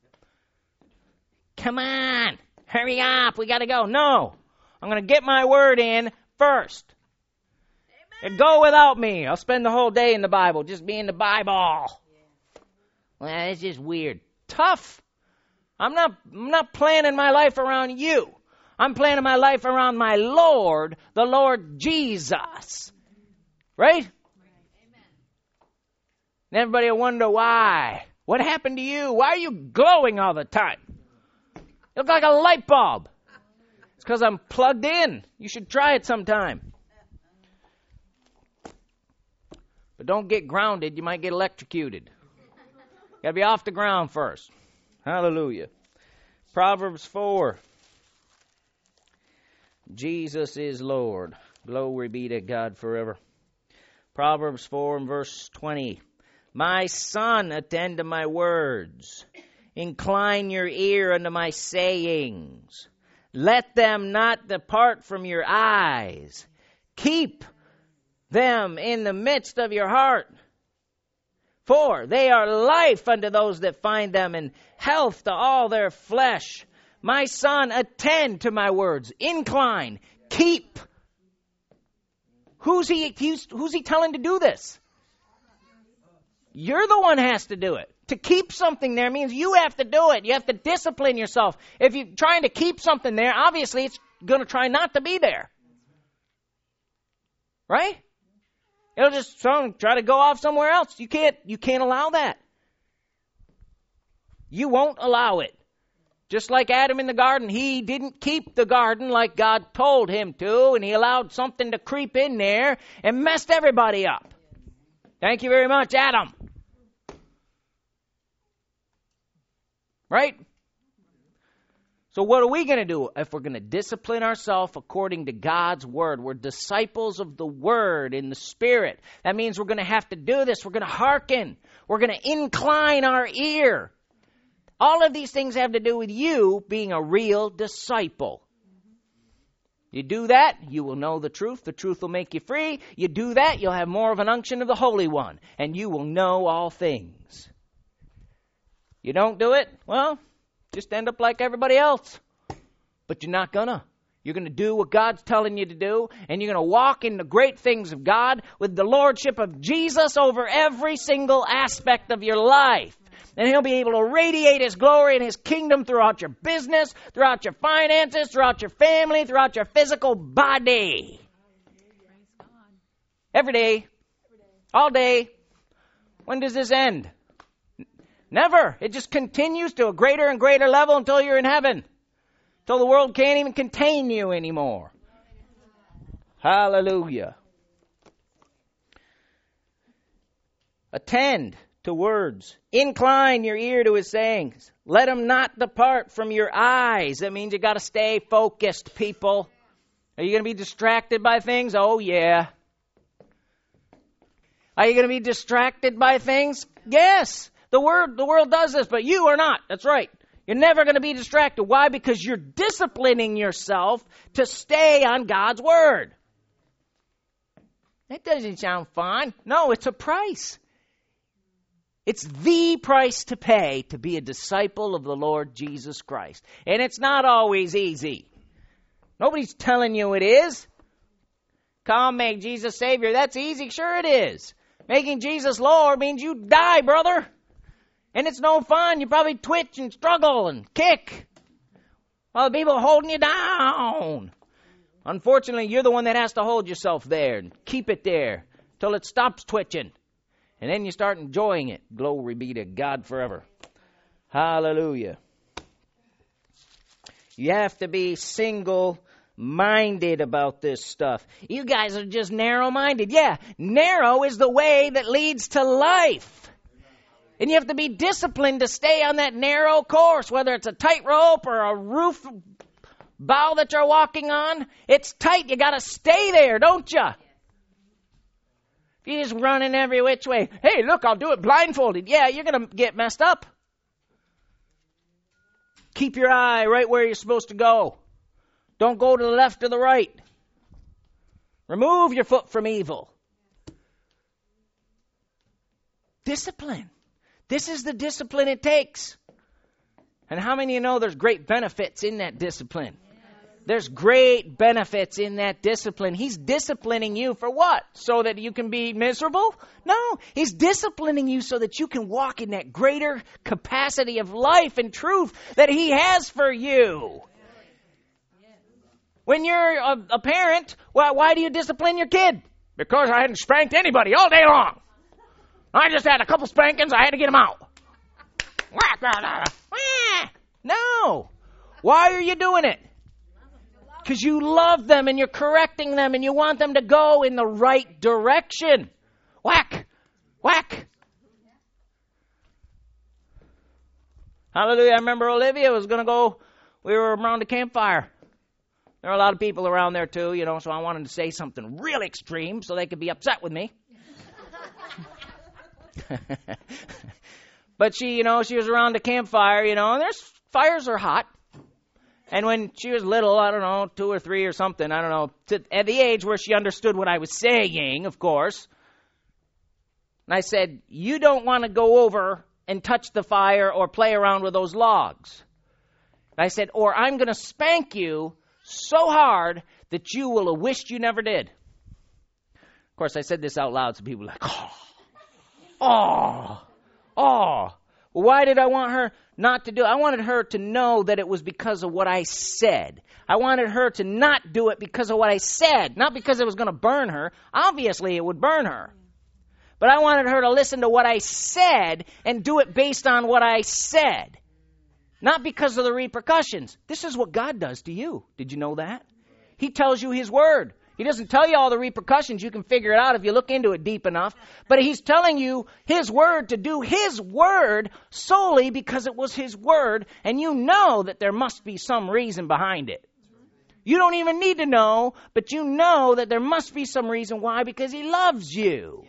Come on, hurry up, we got to go. No, I'm going to get my word in first. And go without me. I'll spend the whole day in the Bible, just be in the Bible. Well, it's just weird. Tough. I'm not planning my life around you. I'm planning my life around my Lord, the Lord Jesus. Right? And everybody will wonder why. What happened to you? Why are you glowing all the time? You look like a light bulb. It's because I'm plugged in. You should try it sometime. But don't get grounded. You might get electrocuted. You got to be off the ground first. Hallelujah. Proverbs 4. Jesus is Lord. Glory be to God forever. Proverbs 4 and verse 20. My son, attend to my words. Incline your ear unto my sayings. Let them not depart from your eyes. Keep them in the midst of your heart. For they are life unto those that find them, and health to all their flesh. My son, attend to my words. Incline. Keep. Who's he telling to do this? You're the one who has to do it. To keep something there means you have to do it. You have to discipline yourself. If you're trying to keep something there, obviously it's going to try not to be there. Right? It'll just try to go off somewhere else. You can't allow that. You won't allow it. Just like Adam in the garden, he didn't keep the garden like God told him to, and he allowed something to creep in there and messed everybody up. Thank you very much, Adam. Right? So what are we going to do if we're going to discipline ourselves according to God's Word? We're disciples of the Word in the Spirit. That means we're going to have to do this. We're going to hearken. We're going to incline our ear. All of these things have to do with you being a real disciple. You do that, you will know the truth. The truth will make you free. You do that, you'll have more of an unction of the Holy One, and you will know all things. You don't do it, well, just end up like everybody else. But you're not gonna. You're going to do what God's telling you to do, and you're going to walk in the great things of God with the lordship of Jesus over every single aspect of your life. And He'll be able to radiate His glory and His kingdom throughout your business, throughout your finances, throughout your family, throughout your physical body. Every day. All day. When does this end? Never. It just continues to a greater and greater level until you're in heaven. Until the world can't even contain you anymore. Hallelujah. Attend to words. Incline your ear to His sayings. Let them not depart from your eyes. That means you got to stay focused, people. Are you going to be distracted by things? Oh, yeah. Are you going to be distracted by things? Yes. The world does this, but you are not. That's right. You're never going to be distracted. Why? Because you're disciplining yourself to stay on God's Word. That doesn't sound fun. No, it's a price. It's the price to pay to be a disciple of the Lord Jesus Christ. And it's not always easy. Nobody's telling you it is. Come, make Jesus Savior. That's easy. Sure it is. Making Jesus Lord means you die, brother. And it's no fun. You probably twitch and struggle and kick while the people are holding you down. Unfortunately, you're the one that has to hold yourself there and keep it there till it stops twitching. And then you start enjoying it. Glory be to God forever. Hallelujah. You have to be single-minded about this stuff. You guys are just narrow-minded. Yeah, narrow is the way that leads to life. And you have to be disciplined to stay on that narrow course, whether it's a tightrope or a roof bow that you're walking on. It's tight. You got to stay there, don't you? If you're just running every which way, hey, look, I'll do it blindfolded. Yeah, you're going to get messed up. Keep your eye right where you're supposed to go. Don't go to the left or the right. Remove your foot from evil. Discipline. This is the discipline it takes. And how many of you know there's great benefits in that discipline? There's great benefits in that discipline. He's disciplining you for what? So that you can be miserable? No, He's disciplining you so that you can walk in that greater capacity of life and truth that He has for you. When you're a parent, why do you discipline your kid? Because I hadn't spanked anybody all day long. I just had a couple spankings. I had to get them out. No. Why are you doing it? Because you love them and you're correcting them and you want them to go in the right direction. Whack. Whack. Hallelujah. I remember Olivia was going to go, we were around the campfire. There were a lot of people around there too, so I wanted to say something real extreme so they could be upset with me. But she was around the campfire, and fires are hot. And when she was little, I don't know, 2 or 3 or something, I don't know, at the age where she understood what I was saying, of course. And I said, you don't want to go over and touch the fire or play around with those logs. And I said, or I'm going to spank you so hard that you will have wished you never did. Of course, I said this out loud, so people were like, oh. Well, why did I want her not to do it? I wanted her to know that it was because of what I said. I wanted her to not do it because of what I said, not because it was going to burn her. Obviously, it would burn her. But I wanted her to listen to what I said and do it based on what I said. Not because of the repercussions. This is what God does to you. Did you know that? He tells you His Word. He doesn't tell you all the repercussions. You can figure it out if you look into it deep enough. But He's telling you His Word to do His Word solely because it was His Word. And you know that there must be some reason behind it. You don't even need to know, but you know that there must be some reason why, because He loves you.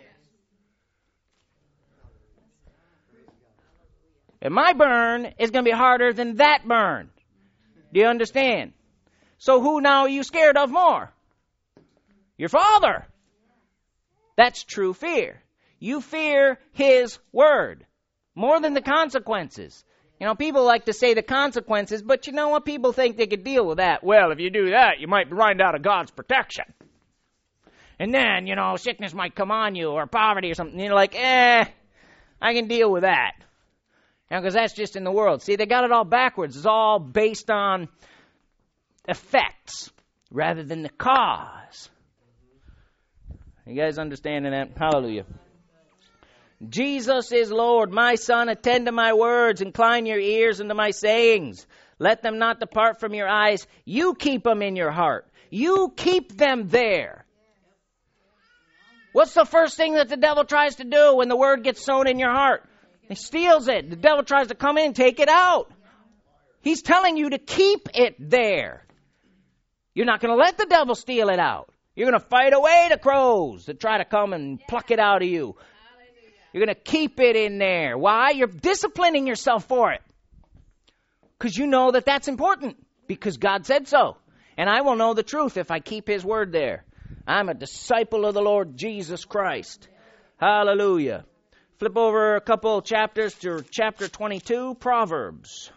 And my burn is going to be harder than that burn. Do you understand? So who now are you scared of more? Your Father. That's true fear. You fear His Word more than the consequences. People like to say the consequences, but you know what? People think they could deal with that. Well, if you do that, you might run out of God's protection. And then, sickness might come on you or poverty or something. You're like, I can deal with that. Because that's just in the world. See, they got it all backwards. It's all based on effects rather than the cause. You guys understanding that? Hallelujah. Jesus is Lord. My son, attend to my words. Incline your ears unto my sayings. Let them not depart from your eyes. You keep them in your heart. You keep them there. What's the first thing that the devil tries to do when the word gets sown in your heart? He steals it. The devil tries to come in and take it out. He's telling you to keep it there. You're not going to let the devil steal it out. You're going to fight away the crows that try to come and pluck it out of you. You're going to keep it in there. Why? You're disciplining yourself for it. Because you know that that's important. Because God said so. And I will know the truth if I keep His word there. I'm a disciple of the Lord Jesus Christ. Hallelujah. Flip over a couple chapters to chapter 22, Proverbs.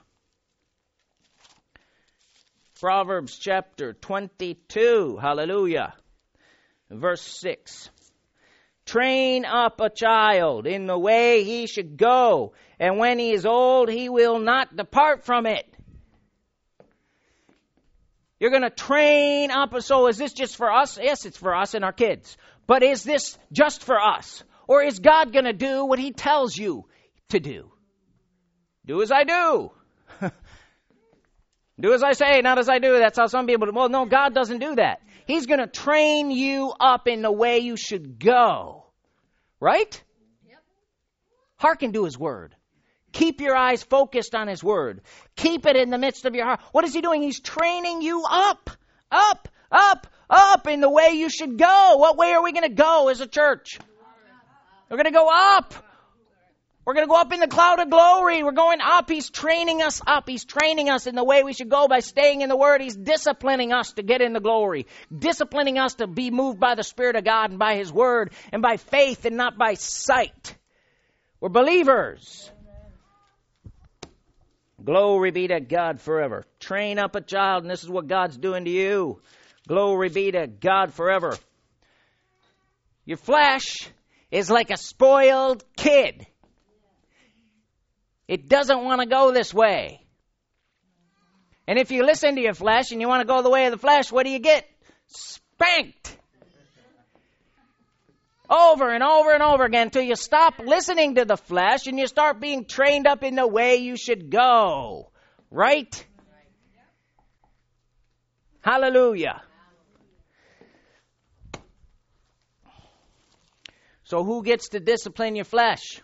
Proverbs chapter 22, hallelujah. Verse 6. Train up a child in the way he should go, and when he is old, he will not depart from it. You're going to train up. So is this just for us? Yes, it's for us and our kids. But is this just for us? Or is God going to do what He tells you to do? Do as I do. Do as I say, not as I do. That's how some people do. Well, no, God doesn't do that. He's going to train you up in the way you should go. Right? Yep. Hearken to His word. Keep your eyes focused on His word. Keep it in the midst of your heart. What is He doing? He's training you up in the way you should go. What way are we going to go as a church? We're going to go up. We're going to go up in the cloud of glory. We're going up. He's training us up. He's training us in the way we should go by staying in the Word. He's disciplining us to get in the glory. Disciplining us to be moved by the Spirit of God and by His Word and by faith and not by sight. We're believers. Glory be to God forever. Train up a child, and this is what God's doing to you. Glory be to God forever. Your flesh is like a spoiled kid. It doesn't want to go this way. And if you listen to your flesh and you want to go the way of the flesh, what do you get? Spanked. Over and over and over again until you stop listening to the flesh and you start being trained up in the way you should go. Right? Hallelujah. So who gets to discipline your flesh?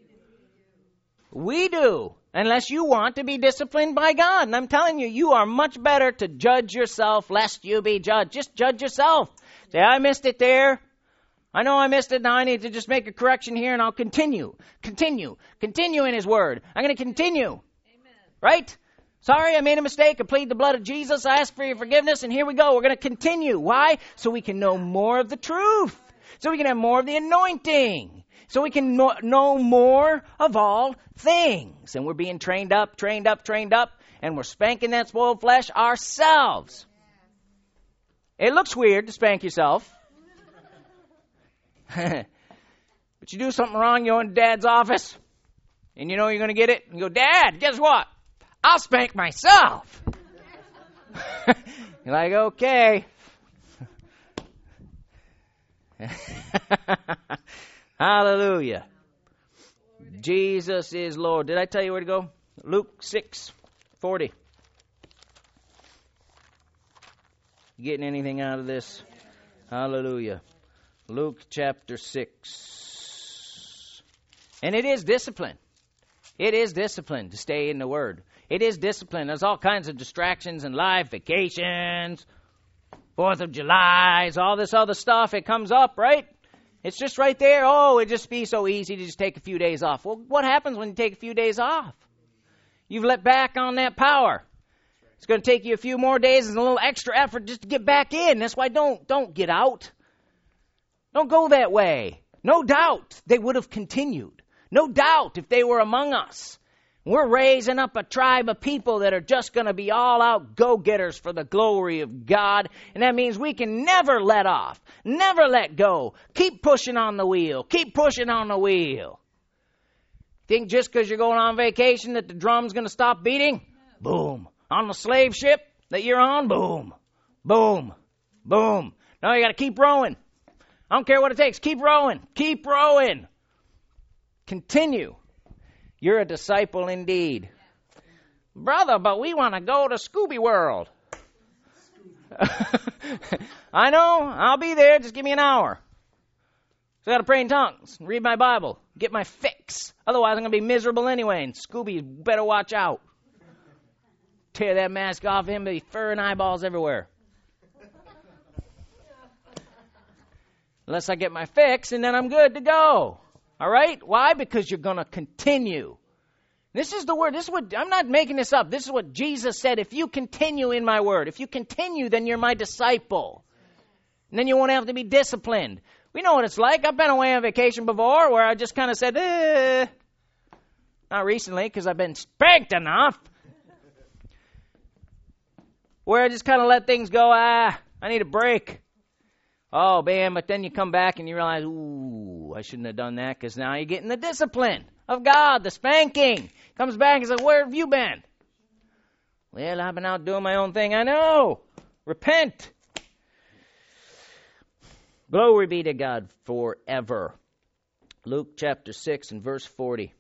We do. Unless you want to be disciplined by God. And I'm telling you, you are much better to judge yourself lest you be judged. Just judge yourself. Say, I missed it there. I know I missed it. Now I need to just make a correction here and I'll continue in His Word. I'm going to continue. Amen. Right? Sorry, I made a mistake. I plead the blood of Jesus. I ask for your forgiveness and here we go. We're going to continue. Why? So we can know more of the truth. So we can have more of the anointing. So we can know more of all things. And we're being trained up, and we're spanking that spoiled flesh ourselves. It looks weird to spank yourself. But you do something wrong, you're in Dad's office, and you know you're going to get it. And you go, Dad, guess what? I'll spank myself. You're like, okay. Hallelujah. Jesus is Lord. Did I tell you where to go? Luke 6:40. You getting anything out of this? Hallelujah. Luke chapter 6. And it is discipline. It is discipline to stay in the Word. It is discipline. There's all kinds of distractions in life, vacations, 4th of July's, all this other stuff. It comes up, right? It's just right there. Oh, it'd just be so easy to just take a few days off. Well, what happens when you take a few days off? You've let back on that power. It's going to take you a few more days and a little extra effort just to get back in. That's why don't get out. Don't go that way. No doubt they would have continued. No doubt if they were among us. We're raising up a tribe of people that are just going to be all-out go-getters for the glory of God. And that means we can never let off, never let go. Keep pushing on the wheel. Keep pushing on the wheel. Think just because you're going on vacation that the drum's going to stop beating? Boom. On the slave ship that you're on? Boom. Boom. Boom. No, you got to keep rowing. I don't care what it takes. Keep rowing. Keep rowing. Continue. You're a disciple indeed. Brother, but we want to go to Scooby World. I know. I'll be there. Just give me an hour. So I got to pray in tongues, read my Bible, get my fix. Otherwise, I'm going to be miserable anyway, and Scooby better watch out. Tear that mask off him, be fur and eyeballs everywhere. Unless I get my fix, and then I'm good to go. All right? Why? Because you're going to continue. This is the word. This is what, I'm not making this up. This is what Jesus said. If you continue in my word, if you continue, then you're my disciple. And then you won't have to be disciplined. We know what it's like. I've been away on vacation before where I just kind of said, Not recently because I've been spanked enough. Where I just kind of let things go. I need a break. Oh, man, but then you come back and you realize, ooh, I shouldn't have done that because now you're getting the discipline of God, the spanking. Comes back and says, where have you been? Well, I've been out doing my own thing. I know. Repent. Glory be to God forever. Luke chapter 6 and verse 40.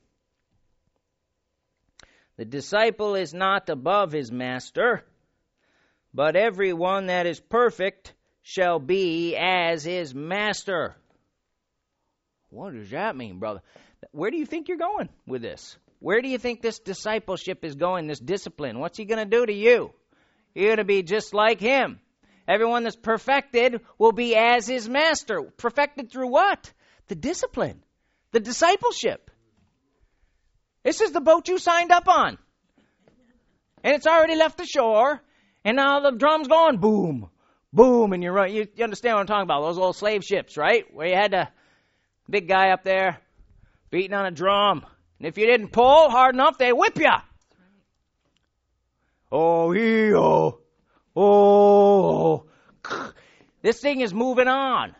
The disciple is not above his master, but everyone that is perfect shall be as his master. What does that mean, brother? Where do you think you're going with this? Where do you think this discipleship is going, this discipline? What's he going to do to you? You're going to be just like him. Everyone that's perfected will be as his master. Perfected through what? The discipline. The discipleship. This is the boat you signed up on. And it's already left the shore. And now the drum's going boom. Boom, and you're right. You understand what I'm talking about? Those old slave ships, right? Where you had the big guy up there beating on a drum. And if you didn't pull hard enough, they'd whip you. Oh, hee-oh. Oh. This thing is moving on.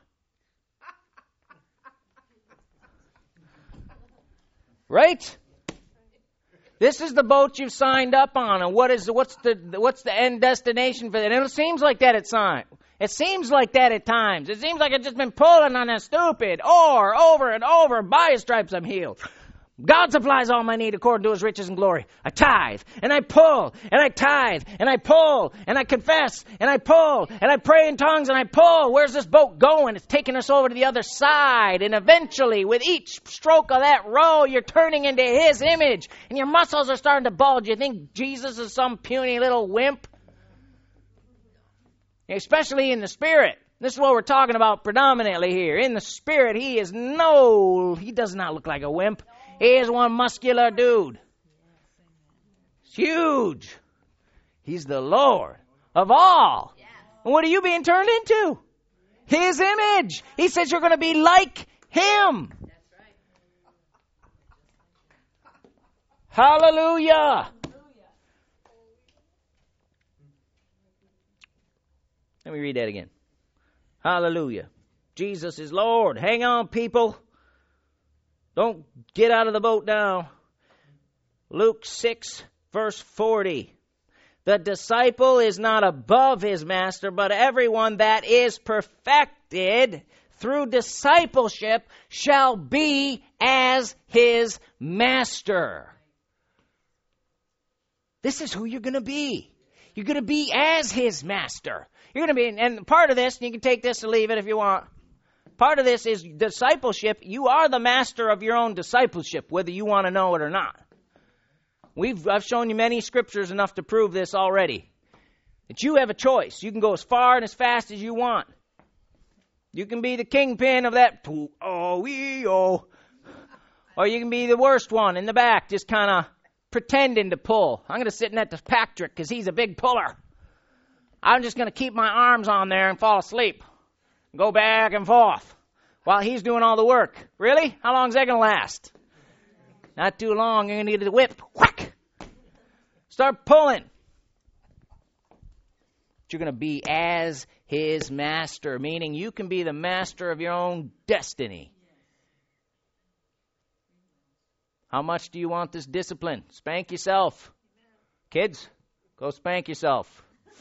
Right? This is the boat you've signed up on, and what's the end destination for that? And it seems like that It seems like that at times. It seems like I've just been pulling on that stupid or over and over. By His stripes I'm healed. God supplies all my need according to His riches and glory. I tithe, and I pull, and I tithe, and I pull, and I confess, and I pull, and I pray in tongues, and I pull. Where's this boat going? It's taking us over to the other side. And eventually, with each stroke of that row, you're turning into His image, and your muscles are starting to bulge. You think Jesus is some puny little wimp? Especially in the Spirit. This is what we're talking about predominantly here. In the Spirit, He does not look like a wimp. He is one muscular dude. It's huge. He's the Lord of all. And what are you being turned into? His image. He says you're going to be like Him. Hallelujah. Let me read that again. Hallelujah. Jesus is Lord. Hang on, people. Don't get out of the boat now. Luke 6, verse 40. The disciple is not above his master, but everyone that is perfected through discipleship shall be as his master. This is who you're going to be. You're going to be as his master. You're going to be, and part of this, you can take this or leave it if you want. Part of this is discipleship. You are the master of your own discipleship, whether you want to know it or not. I've shown you many scriptures enough to prove this already. That you have a choice. You can go as far and as fast as you want. You can be the kingpin of that. Or you can be the worst one in the back, just kind of pretending to pull. I'm going to sit next to Patrick because he's a big puller. I'm just going to keep my arms on there and fall asleep. Go back and forth while he's doing all the work. Really? How long is that going to last? Not too long. You're going to need the whip. Whack! Start pulling. You're going to be as his master, meaning you can be the master of your own destiny. How much do you want this discipline? Spank yourself. Kids, go spank yourself.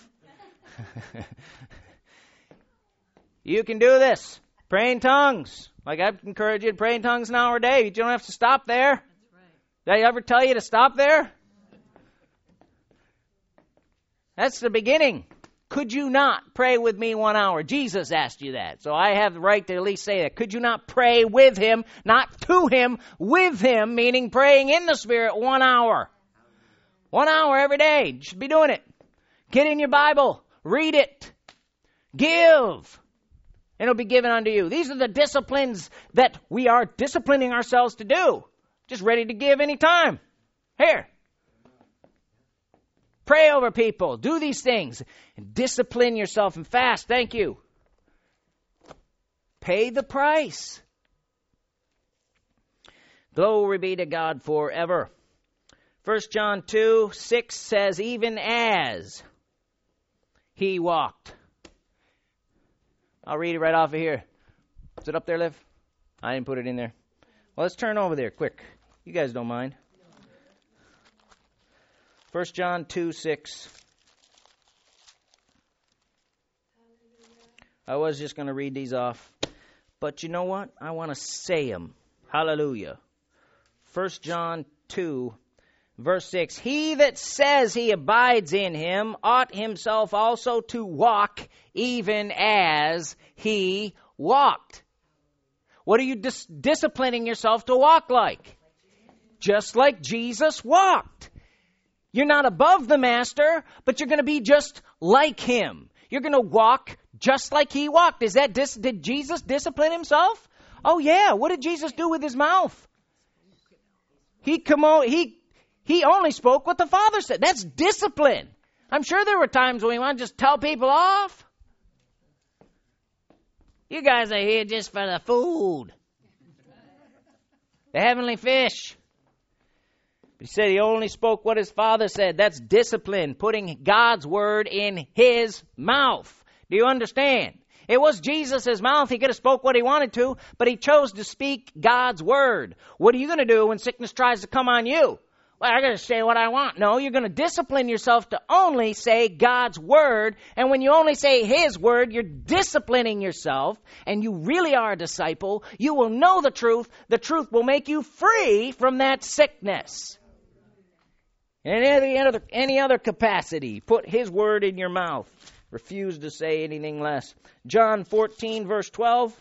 You can do this. Pray in tongues. Like I've encouraged you to pray in tongues an hour a day. You don't have to stop there. That's right. Did I ever tell you to stop there? That's the beginning. Could you not pray with me 1 hour? Jesus asked you that. So I have the right to at least say that. Could you not pray with him, not to him, with him, meaning praying in the Spirit 1 hour? 1 hour every day. You should be doing it. Get in your Bible. Read it. Give. And it'll be given unto you. These are the disciplines that we are disciplining ourselves to do. Just ready to give any time. Here. Pray over people. Do these things. And discipline yourself and fast. Thank you. Pay the price. Glory be to God forever. 1 John 2:6 says, even as he walked. I'll read it right off of here. Is it up there, Liv? I didn't put it in there. Well, let's turn over there quick. You guys don't mind. 1 John 2:6. I was just going to read these off. But you know what? I want to say them. Hallelujah. 1 John 2, verse 6. He that says he abides in him ought himself also to walk even as he walked. What are you disciplining yourself to walk like? Just like Jesus walked. You're not above the master, but you're going to be just like him. You're going to walk just like he walked. Did Jesus discipline himself? Oh yeah. What did Jesus do with his mouth? He only spoke what the Father said. That's discipline. I'm sure there were times when we want to just tell people off. You guys are here just for the food. The heavenly fish. He said he only spoke what his Father said. That's discipline, putting God's word in his mouth. Do you understand? It was Jesus' mouth. He could have spoke what he wanted to, but he chose to speak God's word. What are you going to do when sickness tries to come on you? Well, I got to say what I want. No, you're going to discipline yourself to only say God's word. And when you only say His word, you're disciplining yourself, and you really are a disciple. You will know the truth. The truth will make you free from that sickness. In any other capacity, put His word in your mouth. Refuse to say anything less. John 14, verse 12.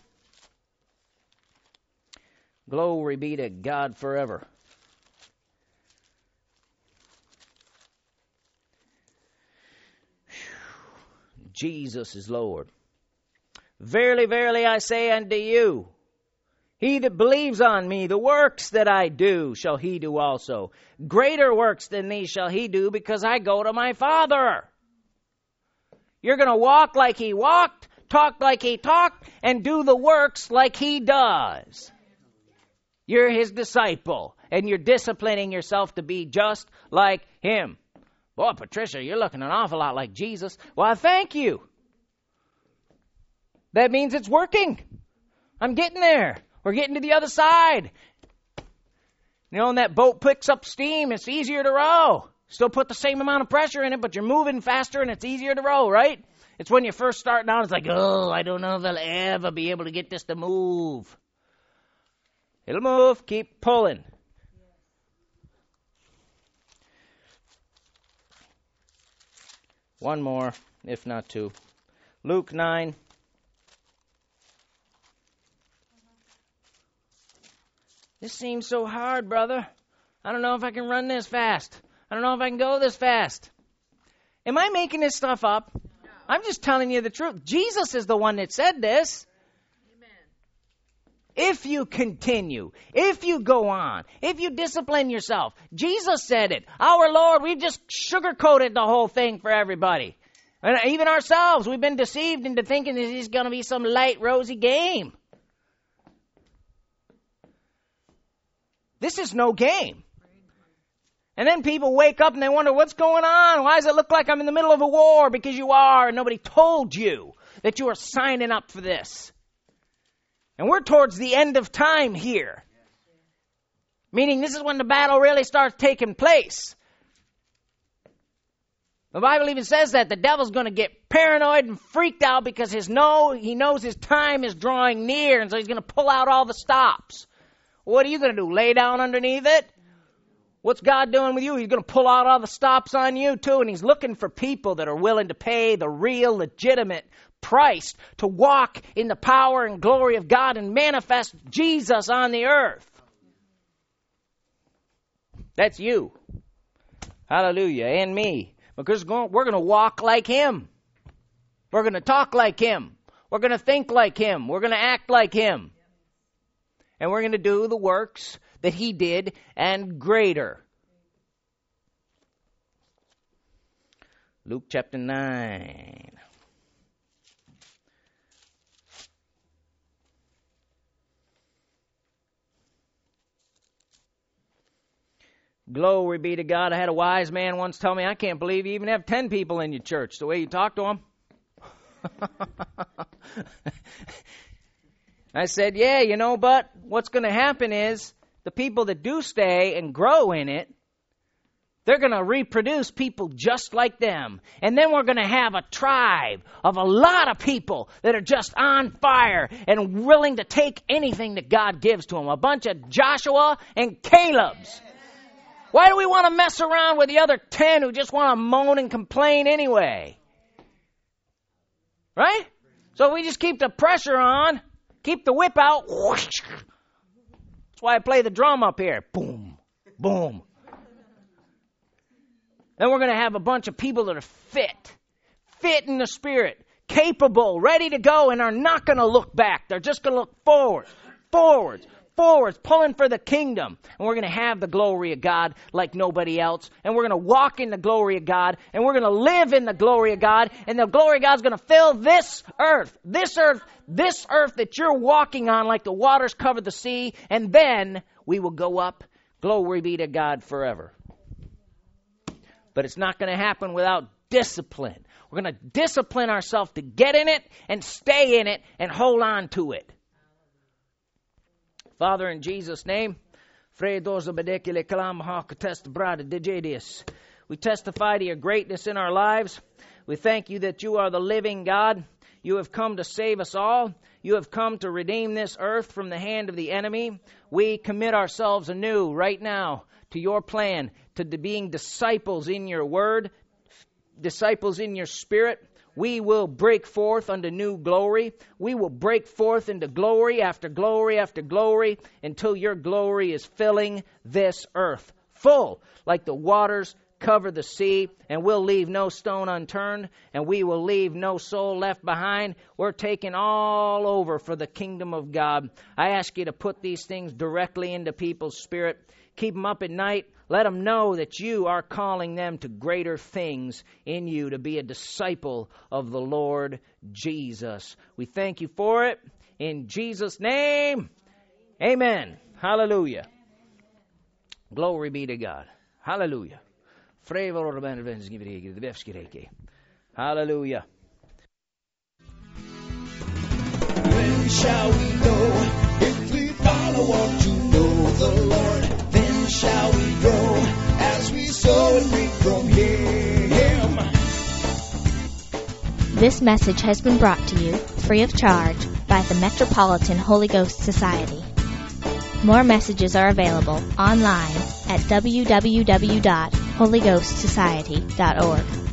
Glory be to God forever. Jesus is Lord. Verily, verily, I say unto you, he that believes on me, the works that I do, shall he do also. Greater works than these shall he do, because I go to my Father. You're going to walk like He walked, talk like He talked, and do the works like He does. You're His disciple, and you're disciplining yourself to be just like Him. Boy, Patricia, you're looking an awful lot like Jesus. Well, thank you. That means it's working. I'm getting there. We're getting to the other side. You know, when that boat picks up steam, it's easier to row. Still put the same amount of pressure in it, but you're moving faster and it's easier to row, right? It's when you first start down, it's like, oh, I don't know if I'll ever be able to get this to move. It'll move. Keep pulling. One more, if not two. Luke 9. This seems so hard, brother. I don't know if I can run this fast. I don't know if I can go this fast. Am I making this stuff up? No. I'm just telling you the truth. Jesus is the one that said this. Amen. If you continue, if you go on, if you discipline yourself, Jesus said it. Our Lord, we've just sugar-coated the whole thing for everybody. And even ourselves, we've been deceived into thinking this is going to be some light, rosy game. This is no game. And then people wake up and they wonder, what's going on? Why does it look like I'm in the middle of a war? Because you are, and nobody told you that you are signing up for this. And we're towards the end of time here. Meaning this is when the battle really starts taking place. The Bible even says that the devil's going to get paranoid and freaked out because he knows his time is drawing near, and so he's going to pull out all the stops. What are you going to do? Lay down underneath it? What's God doing with you? He's going to pull out all the stops on you too, and He's looking for people that are willing to pay the real, legitimate price to walk in the power and glory of God and manifest Jesus on the earth. That's you. Hallelujah. And me. Because we're going to walk like Him. We're going to talk like Him. We're going to think like Him. We're going to act like Him. And we're going to do the works that He did and greater. Luke chapter 9. Glory be to God. I had a wise man once tell me, I can't believe you even have 10 people in your church, the way you talk to them. I said, yeah, but what's going to happen is the people that do stay and grow in it, they're going to reproduce people just like them. And then we're going to have a tribe of a lot of people that are just on fire and willing to take anything that God gives to them. A bunch of Joshua and Calebs. Why do we want to mess around with the other 10 who just want to moan and complain anyway? Right? So we just keep the pressure on, keep the whip out. Whoosh. That's why I play the drum up here. Boom, boom. Then we're going to have a bunch of people that are fit in the Spirit, capable, ready to go, and are not going to look back. They're just going to look forwards, pulling for the kingdom. And we're going to have the glory of God like nobody else. And we're going to walk in the glory of God. And we're going to live in the glory of God. And the glory of God's going to fill this earth that you're walking on like the waters cover the sea. And then we will go up. Glory be to God forever. But it's not going to happen without discipline. We're going to discipline ourselves to get in it and stay in it and hold on to it. Father, in Jesus' name, We testify to your greatness in our lives. We thank you that you are the living God. You have come to save us all. You have come to redeem this earth from the hand of the enemy. We commit ourselves anew right now to your plan, to being disciples in your word, disciples in your spirit. We will break forth unto new glory. We will break forth into glory after glory after glory until your glory is filling this earth full, like the waters cover the sea, and we'll leave no stone unturned, and we will leave no soul left behind. We're taking all over for the kingdom of God. I ask you to put these things directly into people's spirit. Keep them up at night. Let them know that you are calling them to greater things in you, to be a disciple of the Lord Jesus. We thank you for it. In Jesus' name, amen. Hallelujah. Glory be to God. Hallelujah. Hallelujah. When shall we know if we follow on to know the Lord? Then shall we grow as we sow and reap from Him. This message has been brought to you free of charge by the Metropolitan Holy Ghost Society. More messages are available online at www.holyghostsociety.org.